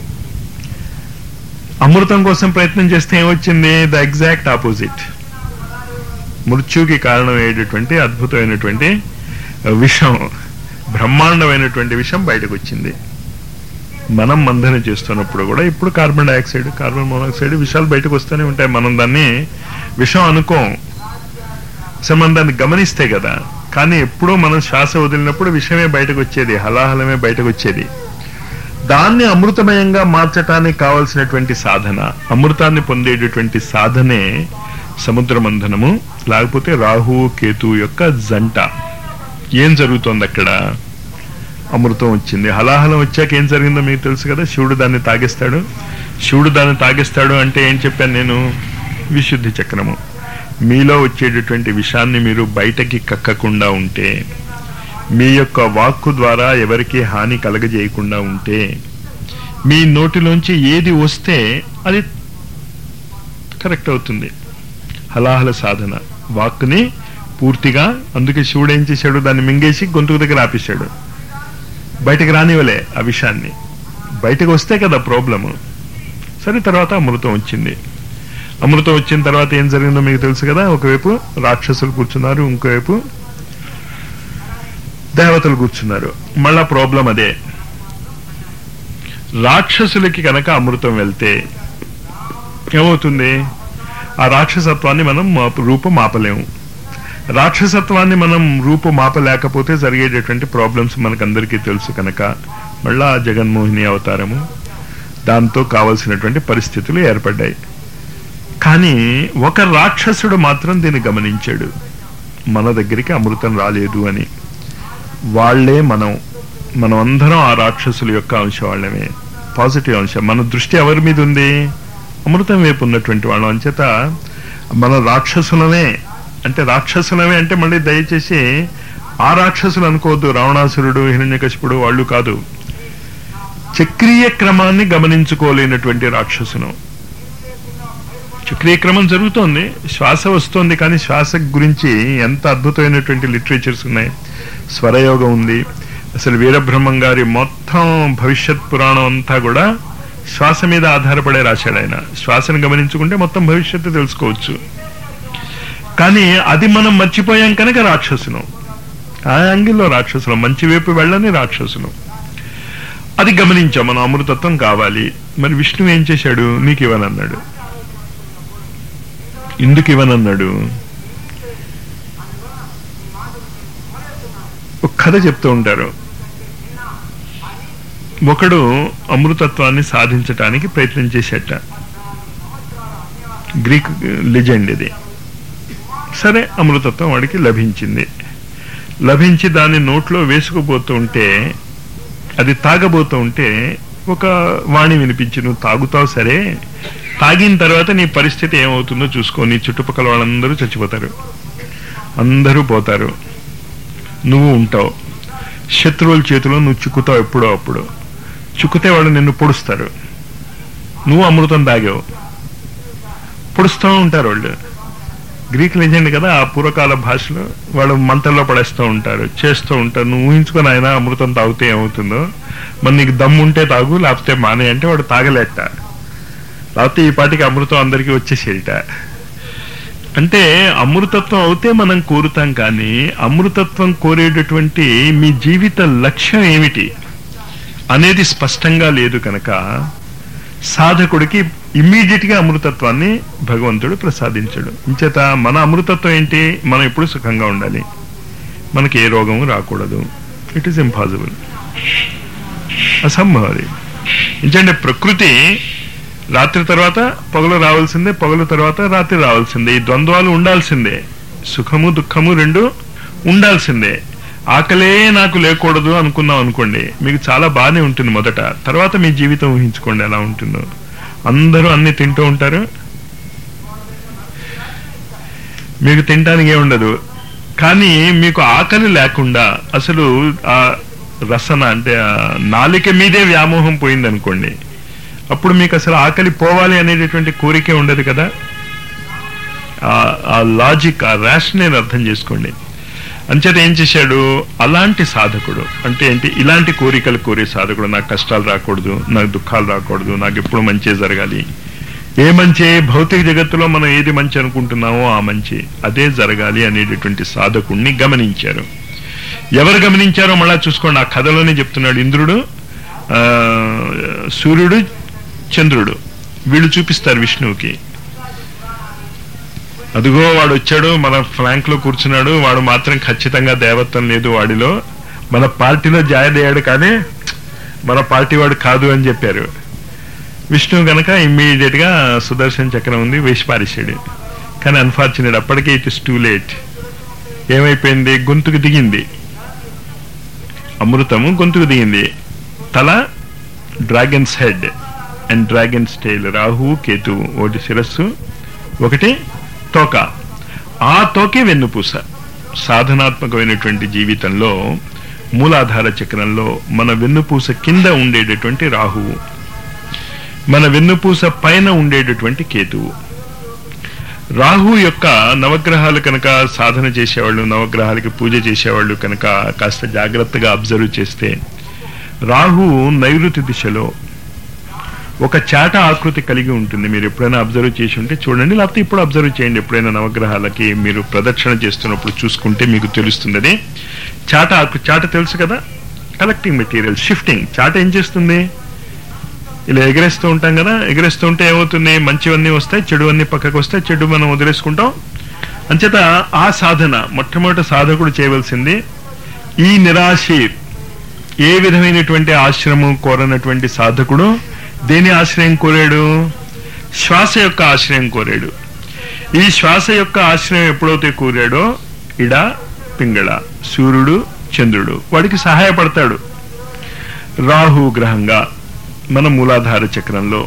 అమృతం కోసం ప్రయత్నం చేస్తే ఏమొచ్చింది? The exact opposite. మృత్యుకి కారణమయ్యేటటువంటి అద్భుతమైనటువంటి విషం, బ్రహ్మాండమైనటువంటి విషం బయటకు వచ్చింది. మనం మంథన చేస్తున్నప్పుడు కూడా ఇప్పుడు కార్బన్ డైఆక్సైడ్, కార్బన్ మోనాక్సైడ్ విషయాలు బయటకు వస్తూనే ఉంటాయి. మనం దాన్ని విషం అనుకోం, అసలు మనం దాన్ని గమనిస్తే కదా. కానీ ఎప్పుడో మనం శ్వాస వదిలినప్పుడు విషయమే బయటకు వచ్చేది, హలాహలమే బయటకు వచ్చేది. దాన్ని అమృతమయంగా మార్చటానికి కావలసినటువంటి సాధన, అమృతాన్ని పొందేటటువంటి సాధనే సముద్ర మంథనము. లేకపోతే రాహు కేతు యొక్క జంట. ఏం జరుగుతోంది అక్కడ? అమృతం వచ్చింది. హలాహలం వచ్చాక ఏం జరిగిందో మీకు తెలుసు కదా, శివుడు దాన్ని తాగేస్తాడు. శివుడు దాన్ని తాగేస్తాడు అంటే ఏం చెప్పాను నేను? విశుద్ధి చక్రము. మీలో వచ్చేటటువంటి విషాన్ని మీరు బయటకి కక్కకుండా ఉంటే, మీ యొక్క వాక్కు ద్వారా ఎవరికి హాని కలగజేయకుండా ఉంటే, మీ నోటిలోంచి ఏది వస్తే అది కరెక్ట్ అవుతుంది. హలాహల సాధన వాక్కుని పూర్తిగా, అందుకే శివుడు ఏం చేశాడు, దాన్ని మింగేసి గొంతుకు దగ్గర ఆపేశాడు. బయటకు రానివ్వలే ఆ విషయాన్ని. బయటకు వస్తే కదా ప్రాబ్లము. సరే, తర్వాత అమృతం వచ్చింది. అమృతం వచ్చిన తర్వాత ఏం జరిగిందో మీకు తెలుసు కదా. ఒకవైపు రాక్షసులు కూర్చున్నారు, ఇంకోవైపు దేవతలు కూర్చున్నారు. మళ్ళా ప్రాబ్లం అదే. రాక్షసులకి కనుక అమృతం వెళ్తే ఏమవుతుంది? ఆ రాక్షసత్వాన్ని మనం రూపం ఆపలేము. రాక్షసత్వాన్ని మనం రూపం ఆపలేకపోతే జరిగేటటువంటి ప్రాబ్లమ్స్ మనకందరికీ తెలుసు కనుక మళ్ళా జగన్మోహిని అవతారము, దాంతో కావలసినటువంటి పరిస్థితులు ఏర్పడ్డాయి. కానీ ఒక రాక్షసుడు మాత్రం దీన్ని గమనించాడు, మన దగ్గరికి అమృతం రాలేదు అని. వాళ్లే మనం అందరం ఆ రాక్షసుల యొక్క అంశం వాళ్ళమే, పాజిటివ్ అంశం. మన దృష్టి ఎవరి మీద ఉంది? అమృతం వైపు ఉన్నటువంటి వాళ్ళం. అంచేత మన రాక్షసులమే అంటే మళ్ళీ దయచేసి ఆ రాక్షసులు అనుకోవద్దు, రావణాసురుడు, హిరణ్యకశిపుడు వాళ్ళు కాదు. చక్రీయ క్రమాన్ని గమనించుకోలేనటువంటి రాక్షసును. చక్రీయ క్రమం జరుగుతోంది, శ్వాస వస్తోంది, కానీ శ్వాస గురించి ఎంత అద్భుతమైనటువంటి లిటరేచర్స్ ఉన్నాయి. స్వరయోగం ఉంది. అసలు వీరబ్రహ్మం గారి మొత్తం భవిష్యత్ పురాణం అంతా కూడా శ్వాస మీద ఆధారపడే రాశాడు ఆయన. శ్వాసను గమనించుకుంటే మొత్తం భవిష్యత్తు తెలుసుకోవచ్చు. కానీ అది మనం మర్చిపోయాం కనుక రాక్షసును, ఆ యాంగిల్లో రాక్షసులు, మంచి వైపు వెళ్ళని రాక్షసులు. అది గమనించాం. మనం అమృతత్వం కావాలి. మరి విష్ణువు ఏం చేశాడు? నీకు ఇవ్వనన్నాడు. ఎందుకు ఇవ్వనన్నాడు? ఒక కథ చెప్తూ ఉంటారు. ఒకడు అమృతత్వాన్ని సాధించటానికి ప్రయత్నం చేసేట. గ్రీక్ లెజెండ్ ఇది. సరే, అమృతత్వం వాడికి లభించి దాన్ని నోట్లో వేసుకుపోతూ ఉంటే, అది తాగబోతూ ఉంటే ఒక వాణి వినిపించి, నువ్వు తాగుతావు సరే, తాగిన తర్వాత నీ పరిస్థితి ఏమవుతుందో చూసుకో. నీ చుట్టుపక్కల వాళ్ళందరూ చచ్చిపోతారు, అందరూ పోతారు, నువ్వు ఉంటావు. శత్రువుల చేతిలో నువ్వు చిక్కుతావు. ఎప్పుడో అప్పుడు చిక్కుతే వాళ్ళు నిన్ను పొడుస్తారు. నువ్వు అమృతం తాగావు, పొడుస్తూ ఉంటారు వాళ్ళు. గ్రీక్ లెజెండ్ కదా, ఆ పూర్వకాల భాషలో వాళ్ళు మంటల్లో పడేస్తూ ఉంటారు, చేస్తూ ఉంటారు. నువ్వు ఊహించుకొని ఆయన అమృతం తాగితే ఏమవుతుందో. మరి నీకు దమ్ముంటే తాగు, లేకపోతే మానే అంటే వాడు తాగలేట. లేకపోతే ఈ పాటికి అమృతం అందరికీ వచ్చేసేట. అంటే అమృతత్వం అవుతే మనం కోరుతాం, కానీ అమృతత్వం కోరేటటువంటి మీ జీవిత లక్ష్యం ఏమిటి అనేది స్పష్టంగా లేదు కనుక సాధకుడికి ఇమ్మీడియట్ గా అమృతత్వాన్ని భగవంతుడు ప్రసాదించడు. ఇంచేత మన అమృతత్వం ఏంటి? మనం ఎప్పుడు సుఖంగా ఉండాలి, మనకి ఏ రోగము రాకూడదు. ఇట్ ఈస్ ఇంపాసిబుల్, అసంభవం. ఎందుకంటే ప్రకృతి రాత్రి తర్వాత పగలు రావాల్సిందే, పగలు తర్వాత రాత్రి రావాల్సిందే. ఈ ద్వంద్వాలు ఉండాల్సిందే. సుఖము దుఃఖము రెండు ఉండాల్సిందే. ఆకలే నాకు లేకూడదు అనుకున్నాం అనుకోండి, మీకు చాలా బాగానే ఉంటుంది మొదట. తర్వాత మీ జీవితం ఊహించుకోండి ఎలా ఉంటుందో. అందరూ అన్ని తింటూ ఉంటారు, మీకు తినడానికి ఏముండదు. కానీ మీకు ఆకలి లేకుండా అసలు ఆ రసన అంటే నాలిక మీదే వ్యామోహం పోయింది అనుకోండి, అప్పుడు మీకు అసలు ఆకలి పోవాలి అనేటటువంటి కోరికే ఉండదు కదా. ఆ లాజిక్, ఆ రేషనల్ అర్థం చేసుకోండి. అంచేత ఏం చేశాడు? అలాంటి సాధకుడు అంటే ఏంటి? ఇలాంటి కోరికలు కోరే సాధకుడు. నాకు కష్టాలు రాకూడదు, నాకు దుఃఖాలు రాకూడదు, నాకు ఎప్పుడు మంచి జరగాలి. ఏ మంచి? భౌతిక జగత్తులో మనం ఏది మంచి అనుకుంటున్నామో ఆ మంచి అదే జరగాలి అనేటటువంటి సాధకుడిని గమనించారు. ఎవరు గమనించారో మళ్ళా చూసుకోండి. ఆ కథలోనే చెప్తున్నాడు. ఇంద్రుడు, సూర్యుడు, చంద్రుడు వీళ్ళు చూపిస్తారు విష్ణువుకి. అదిగో వాడు వచ్చాడు, మన ఫ్లాంక్ లో కూర్చున్నాడు, వాడు మాత్రం ఖచ్చితంగా దేవత్వం లేదు వాడిలో, మన పార్టీలో జాయిన్ అయ్యాడు కానీ మన పార్టీ వాడు కాదు అని చెప్పారు. విష్ణువు కనుక ఇమ్మీడియట్ గా సుదర్శన చక్రం ఉంది, వేసి పారేశాడు. కానీ అన్ఫార్చునేట్ అప్పటికే ఇట్ ఇస్ టూ లేట్. ఏమైపోయింది? గొంతుకు దిగింది. అమృతము గొంతుకు దిగింది. తల dragon's head and dragon's tail, రాహువు కేతువు, ఒకటి శిరస్సు ఒకటి తోక. ఆ తోకే వెన్నుపూస. సాధనాత్మకమైనటువంటి జీవితంలో మూలాధార చక్రంలో మన వెన్నుపూస కింద ఉండేటటువంటి రాహువు, మన వెన్నుపూస పైన ఉండేటటువంటి కేతువు. రాహు యొక్క నవగ్రహాలు కనుక సాధన చేసేవాళ్ళు, నవగ్రహాలకి పూజ చేసేవాళ్ళు కనుక కాస్త జాగ్రత్తగా అబ్జర్వ్ చేస్తే, రాహు నైరుతి దిశలో ఒక చాట ఆకృతి కలిగి ఉంటుంది. మీరు ఎప్పుడైనా అబ్జర్వ్ చేసి ఉంటే చూడండి, లేకపోతే ఇప్పుడు అబ్జర్వ్ చేయండి. ఎప్పుడైనా నవగ్రహాలకి మీరు ప్రదక్షిణ చేస్తున్నప్పుడు చూసుకుంటే మీకు తెలుస్తుంది. అది చాట తెలుసు కదా, కలెక్టింగ్ మెటీరియల్, షిఫ్టింగ్. చాట ఏం చేస్తుంది? ఇలా ఎగరేస్తూ ఉంటాం కదా, ఎగరేస్తూ ఉంటే ఏమవుతుంది? మంచివన్నీ వస్తాయి, చెడువన్నీ పక్కకు వస్తాయి, చెడు మనం వదిలేసుకుంటాం. అంచేత ఆ సాధన మొట్టమొదటి సాధకుడు చేయవలసింది. ఈ నిరాశీర్, ఏ విధమైనటువంటి ఆశ్రమం కోరనటువంటి సాధకుడు దేని ఆశ్రయం కోరాడు? శ్వాస యొక్క ఆశ్రయం కోరాడు. ఈ శ్వాస యొక్క ఆశ్రయం ఎప్పుడైతే కోరాడో ఇడ పింగళ, సూర్యుడు చంద్రుడు వాడికి సహాయపడతాడు. రాహు గ్రహంగా మన మూలాధార చక్రంలో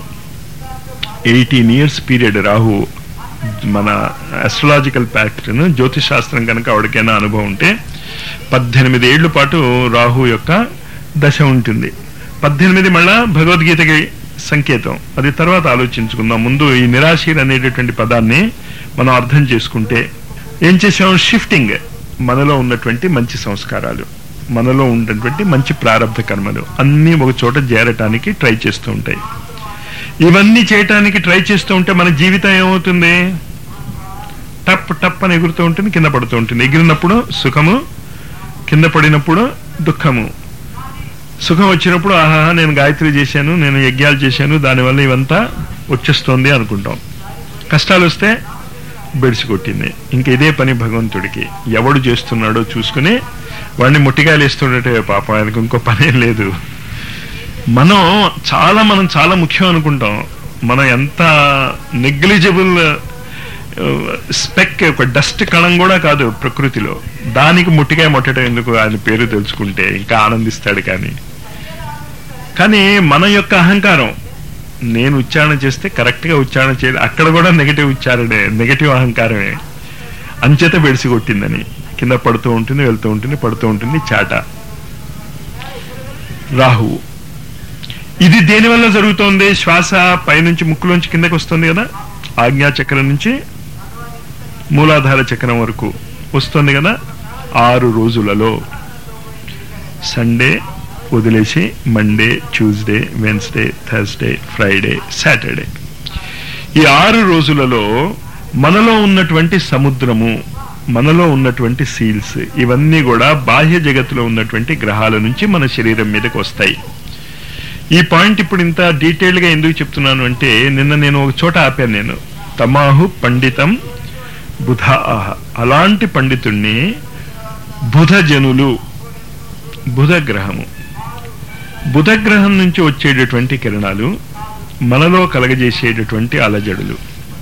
18 years పీరియడ్ రాహు, మన అస్ట్రాలజికల్ ప్యాటర్న్ జ్యోతిష్ శాస్త్రం కనుక ఎవరికైనా అనుభవం ఉంటే 18 ఏళ్ల పాటు రాహు యొక్క దశ ఉంటుంది. 18 మళ్ళా భగవద్గీతకి సంకేతం. అది తర్వాత ఆలోచించుకుందాం. ముందు ఈ నిరాశీర్ అనేటటువంటి పదాన్ని మనం అర్థం చేసుకుంటే ఏం చేసాం? షిఫ్టింగ్. మనలో ఉన్నటువంటి మంచి సంస్కారాలు, మనలో ఉన్నటువంటి మంచి ప్రారంభ కర్మలు అన్నీ ఒక చోట చేరటానికి ట్రై చేస్తూ ఉంటాయి. ఇవన్నీ చేయటానికి ట్రై చేస్తూ ఉంటే మన జీవితం ఏమవుతుంది? టప్ టప్ అని ఎగురుతూ ఉంటుంది, కింద పడుతూ ఉంటుంది. ఎగిరినప్పుడు సుఖము, కింద పడినప్పుడు దుఃఖము. సుఖం వచ్చినప్పుడు ఆహా నేను గాయత్రి చేశాను, నేను యజ్ఞాలు చేశాను, దానివల్ల ఇవంతా వచ్చేస్తోంది అనుకుంటాం. కష్టాలు వస్తే బెడిసి కొట్టింది. ఇంక ఇదే పని భగవంతుడికి. ఎవడు చేస్తున్నాడో చూసుకుని వాడిని ముట్టికాయలు వేస్తుండటే పాపం, ఆయనకు ఇంకో పనేం లేదు. మనం చాలా ముఖ్యం అనుకుంటాం. మనం ఎంత నెగ్లిజిబుల్ స్పెక్, ఒక డస్ట్ కణం కూడా కాదు ప్రకృతిలో. దానికి ముట్టికాయ ముట్టడం ఎందుకు? ఆయన పేరు తెలుసుకుంటే ఇంకా ఆనందిస్తాడు. కానీ మన యొక్క అహంకారం, నేను ఉచ్చారణ చేస్తే కరెక్ట్ గా ఉచ్చారణ చేయాలి, అక్కడ కూడా నెగటివ్ ఉచ్చారణే, నెగటివ్ అహంకారమే. అంచేత బెడిసి కొట్టిందని కింద పడుతూ ఉంటుంది, వెళ్తూ ఉంటుంది, పడుతూ ఉంటుంది. చాట రాహువు. ఇది దేనివల్ల జరుగుతోంది? శ్వాస పైనుంచి ముక్కులోంచి కిందకి వస్తుంది కదా, ఆజ్ఞాచక్రం నుంచి మూలాధార చక్రం వరకు వస్తుంది కదా. 6 రోజులలో సండే వదిలేసి Monday, Tuesday, Wednesday, Thursday, Friday, Saturday, ఈ 6 రోజులలో మనలో ఉన్నటువంటి సముద్రము, మనలో ఉన్నటువంటి సీల్స్, ఇవన్నీ కూడా బాహ్య జగత్తులో ఉన్నటువంటి గ్రహాల నుంచి మన శరీరం మీదకి వస్తాయి. ఈ పాయింట్ ఇప్పుడు ఇంత డీటెయిల్ గా ఎందుకు చెప్తున్నాను అంటే, నిన్న నేను ఒక చోట ఆపాను. నేను తమాహు పండితం బుధ ఆహ, అలాంటి పండితుణ్ణి బుధజనులు, బుధగ్రహము, బుధగ్రహం నుంచి వచ్చేటటువంటి కిరణాలు మనలో కలగజేసేటటువంటి అలజడులు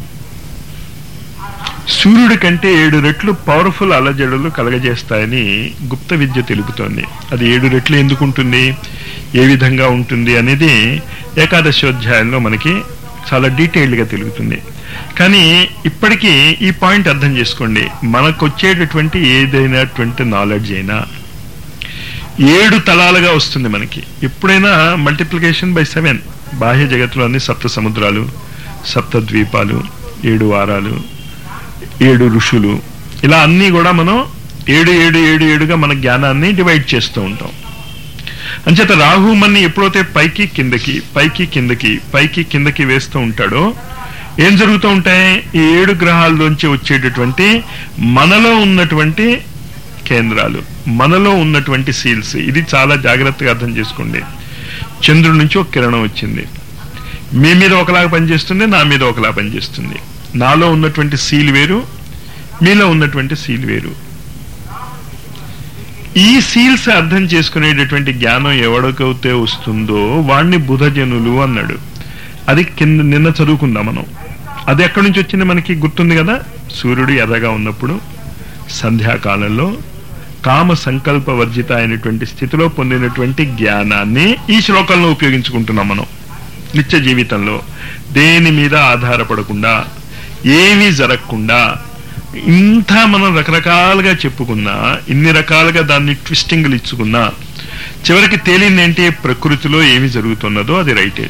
సూర్యుడి కంటే 7 రెట్లు పవర్ఫుల్ అలజడులు కలగజేస్తాయని గుప్త విద్య తెలుపుతోంది. అది 7 రెట్లు ఎందుకు ఉంటుంది, ఏ విధంగా ఉంటుంది అనేది ఏకాదశోధ్యాయంలో మనకి చాలా డీటెయిల్డ్ గా తెలుగుతుంది. కానీ ఇప్పటికీ ఈ పాయింట్ అర్థం చేసుకోండి. మనకు వచ్చేటటువంటి ఏదైనటువంటి నాలెడ్జ్ అయినా 7 తలాలుగా వస్తుంది మనకి. ఎప్పుడైనా మల్టిప్లికేషన్ బై 7. బాహ్య జగత్తులో అన్ని 7 సముద్రాలు, 7 ద్వీపాలు, 7 వారాలు, 7 ఋషులు, ఇలా అన్నీ కూడా మనం 7 మన జ్ఞానాన్ని డివైడ్ చేస్తూ ఉంటాం. అంచేత రాహు మన్ని ఎప్పుడైతే పైకి కిందకి, పైకి కిందకి, పైకి కిందకి వేస్తూ ఉంటాడో ఏం జరుగుతూ ఉంటాయి? ఈ 7 గ్రహాల్లోంచి వచ్చేటటువంటి మనలో ఉన్నటువంటి కేంద్రాలు, మనలో ఉన్నటువంటి సీల్స్, ఇది చాలా జాగ్రత్తగా అర్థం చేసుకోండి. చంద్రుడి నుంచి ఒక కిరణం వచ్చింది, మీ మీద ఒకలాగా పనిచేస్తుంది, నా మీద ఒకలా పనిచేస్తుంది. నాలో ఉన్నటువంటి సీల్ వేరు, మీలో ఉన్నటువంటి సీల్ వేరు. ఈ సీల్స్ అర్థం చేసుకునేటటువంటి జ్ఞానం ఎవడికైతే వస్తుందో వాణ్ణి బుధజనులు అన్నాడు. అది కింద నిన్న చదువుకుందాం మనం. అది ఎక్కడి నుంచి వచ్చింది మనకి గుర్తుంది కదా. సూర్యుడు ఎర్రగా ఉన్నప్పుడు సంధ్యాకాలంలో కామ సంకల్ప వర్జిత అయినటువంటి స్థితిలో పొందినటువంటి జ్ఞానాన్ని ఈ శ్లోకంలో ఉపయోగించుకుంటున్నాం మనం నిత్య జీవితంలో. దేని మీద ఆధారపడకుండా, ఏమీ జరగకుండా, ఇంత మనం రకరకాలుగా చెప్పుకున్నా, ఇన్ని రకాలుగా దాన్ని ట్విస్టింగ్లు ఇచ్చుకున్నా, చివరికి తేలిందేంటి? ప్రకృతిలో ఏమి జరుగుతున్నదో అది రైటే.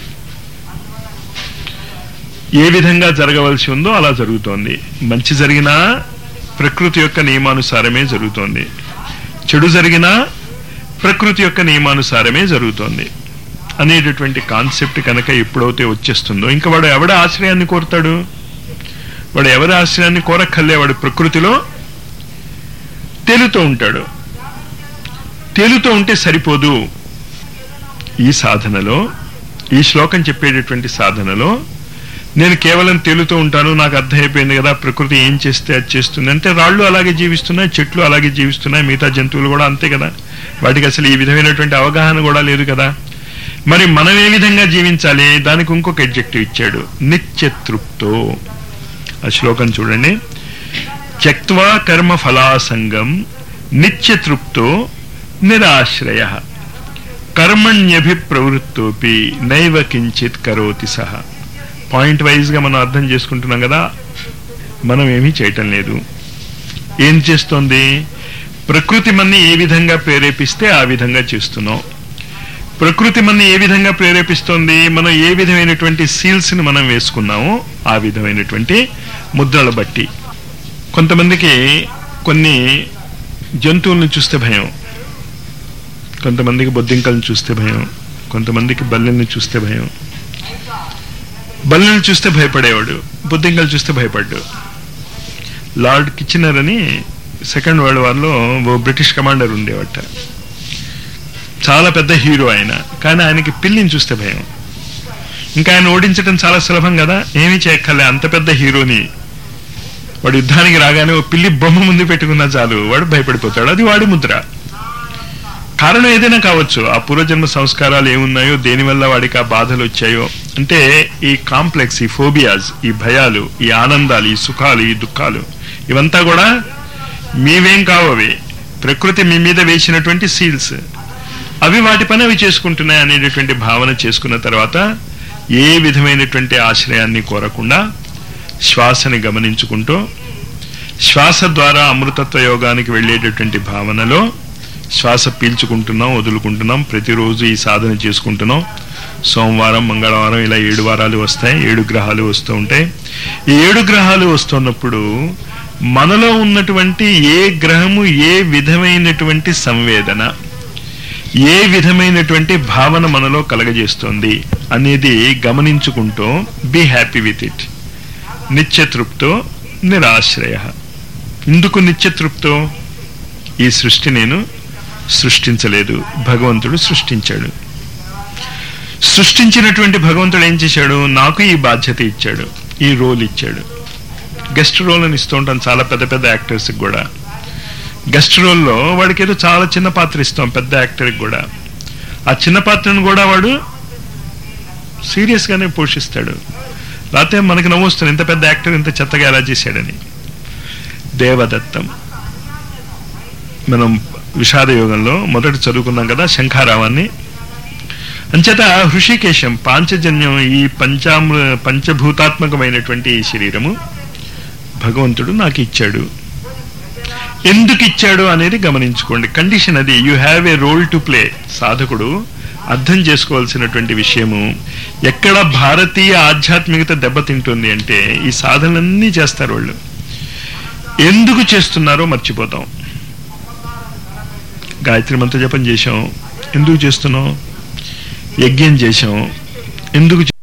ఏ విధంగా జరగవలసి ఉందో అలా జరుగుతోంది. మంచి జరిగినా ప్రకృతి యొక్క నియమానుసారమే జరుగుతోంది, చెడు జరిగినా ప్రకృతి యొక్క నియమానుసారమే జరుగుతోంది అనేటటువంటి కాన్సెప్ట్ కనుక ఎప్పుడైతే వచ్చేస్తుందో ఇంకా వాడు ఎవడ ఆశ్రయాన్ని కోరుతాడు? వాడు ఎవరి ఆశ్రయాన్ని కోరక్కర్లే. వాడు ప్రకృతిలో తేలుతూ ఉంటాడు. తేలుతూ ఉంటే సరిపోదు. ఈ సాధనలో, ఈ శ్లోకం చెప్పేటటువంటి సాధనలో నేను కేవలం తేలుతూ ఉంటాను, నాకు అర్థమైపోయింది కదా ప్రకృతి ఏం చేస్తే అది చేస్తుంది అంటే, రాళ్ళు అలాగే జీవిస్తున్నాయి, చెట్లు అలాగే జీవిస్తున్నాయి, మిగతా జంతువులు కూడా అంతే కదా. వాటికి అసలు ఈ విధమైనటువంటి అవగాహన కూడా లేదు కదా. మరి మనం ఏ విధంగా జీవించాలి? దానికి ఇంకొక అడ్జెక్టివ్ ఇచ్చాడు, నిత్యతృప్తో. ఆ శ్లోకం చూడండి. త్యక్త్వా కర్మ ఫలాసంగం నిత్యతృప్తో నిరాశ్రయ కర్మణ్యభిప్రవృత్తోపి నైవ కించిత్ కరోతి సహ. పాయింట్ వైజ్గా మనం అర్థం చేసుకుంటున్నాం కదా. మనం ఏమీ చేయటం లేదు. ఏం చేస్తోంది? ప్రకృతి మన్ని ఏ విధంగా ప్రేరేపిస్తే ఆ విధంగా చేస్తున్నాం. ప్రకృతి మన్ని ఏ విధంగా ప్రేరేపిస్తోంది? మనం ఏ విధమైనటువంటి సీల్స్ని మనం వేసుకున్నామో ఆ విధమైనటువంటి ముద్రలు బట్టి. కొంతమందికి కొన్ని జంతువులను చూస్తే భయం, కొంతమందికి బొద్దింకలను చూస్తే భయం, కొంతమందికి బల్లెల్ని చూస్తే భయం. బల్లెల్ని చూస్తే భయపడేవాడు, బొద్దింకలు చూస్తే భయపడ్డు. లార్డ్ కిచెనర్ అని సెకండ్ వరల్డ్ వార్లో ఓ బ్రిటిష్ కమాండర్ ఉండేవాట. చాలా పెద్ద హీరో ఆయన, కానీ ఆయనకి పిల్లిని చూస్తే భయం. ఇంకా ఆయన ఓడించడం చాలా సులభం కదా, ఏమీ చేయక్కర్లే. అంత పెద్ద హీరోని వాడు యుద్ధానికి రాగానే ఓ పిల్లి బొమ్మ ముందు పెట్టుకున్నా చాలు, వాడు భయపడిపోతాడు. అది వాడి ముద్ర. కారణం ఏదైనా కావచ్చు, ఆ పూర్వజన్మ సంస్కారాలు ఏమున్నాయో, దేనివల్ల వాడికి ఆ బాధలు వచ్చాయో. అంటే ఈ కాంప్లెక్స్, ఈ ఫోబియాస్, ఈ భయాలు, ఈ ఆనందాలు, ఈ సుఖాలు, ఈ దుఃఖాలు, ఇవంతా కూడా మీవేం కావవి, ప్రకృతి మీ మీద వేసినటువంటి సీల్స్. అవి వాటి పని అవి చేసుకుంటున్నాయి అనేటటువంటి భావన చేసుకున్న తర్వాత ఏ విధమైనటువంటి ఆశ్రయాన్ని కోరకుండా శ్వాసని గమనించుకుంటూ, శ్వాస ద్వారా అమృతత్వ యోగానికి వెళ్ళేటటువంటి భావనలో శ్వాస పీల్చుకుంటున్నాం, వదులుకుంటున్నాం. ప్రతిరోజు ఈ సాధన చేసుకుంటున్నాం. సోమవారం, మంగళవారం ఇలా 7 వారాలు వస్తాయి. 7 గ్రహాలు వస్తూ ఉంటాయి. ఈ 7 గ్రహాలు వస్తున్నప్పుడు మనలో ఉన్నటువంటి ఏ గ్రహము ఏ విధమైనటువంటి సంవేదన, ఏ విధమైనటువంటి భావన మనలో కలగజేస్తోంది అనేది గమనించుకుంటూ బీ హ్యాపీ విత్ ఇట్. నిత్యతృప్తో నిరాశ్రయ. ఎందుకు నిత్యతృప్తో? ఈ సృష్టి నేను సృష్టించలేదు, భగవంతుడు సృష్టించాడు. సృష్టించినటువంటి భగవంతుడు ఏం చేశాడు? నాకు ఈ బాధ్యత ఇచ్చాడు, ఈ రోల్ ఇచ్చాడు. గెస్ట్ రోల్ అని ఇస్తూ ఉంటాం చాలా పెద్ద పెద్ద యాక్టర్స్కి కూడా. గెస్ట్ రోల్లో వాడికి ఏదో చాలా చిన్న పాత్ర ఇస్తాం, పెద్ద యాక్టర్కి కూడా. ఆ చిన్న పాత్రను కూడా వాడు సీరియస్గానే పోషిస్తాడు. లేకపోతే మనకి నవ్వొస్తుంది, ఇంత పెద్ద యాక్టర్ ఇంత చెత్తగా ఎలా చేశాడని. దేవదత్తం మనం విషాద యోగంలో మొదట చదువుకున్నాం కదా, శంఖారావాన్ని. అంచేత హృషికేశం, పాంచజన్యం, ఈ పంచభూతాత్మకమైనటువంటి ఈ శరీరము భగవంతుడు నాకు ఇచ్చాడు. ఎందుకు ఇచ్చాడు అనేది గమనించుకోండి. కండిషన్ అది. You have a role to play. సాధకుడు అర్థం చేసుకోవాల్సినటువంటి విషయము, ఎక్కడ భారతీయ ఆధ్యాత్మికత దెబ్బతింటుంది అంటే, ఈ సాధనలన్నీ చేస్తారు వాళ్ళు, ఎందుకు చేస్తున్నారో మర్చిపోతాం. గాయత్రి మంత్ర జపం చేశాం, ఎందుకు చేస్తున్నాం? యజ్ఞం చేశాం, ఎందుకు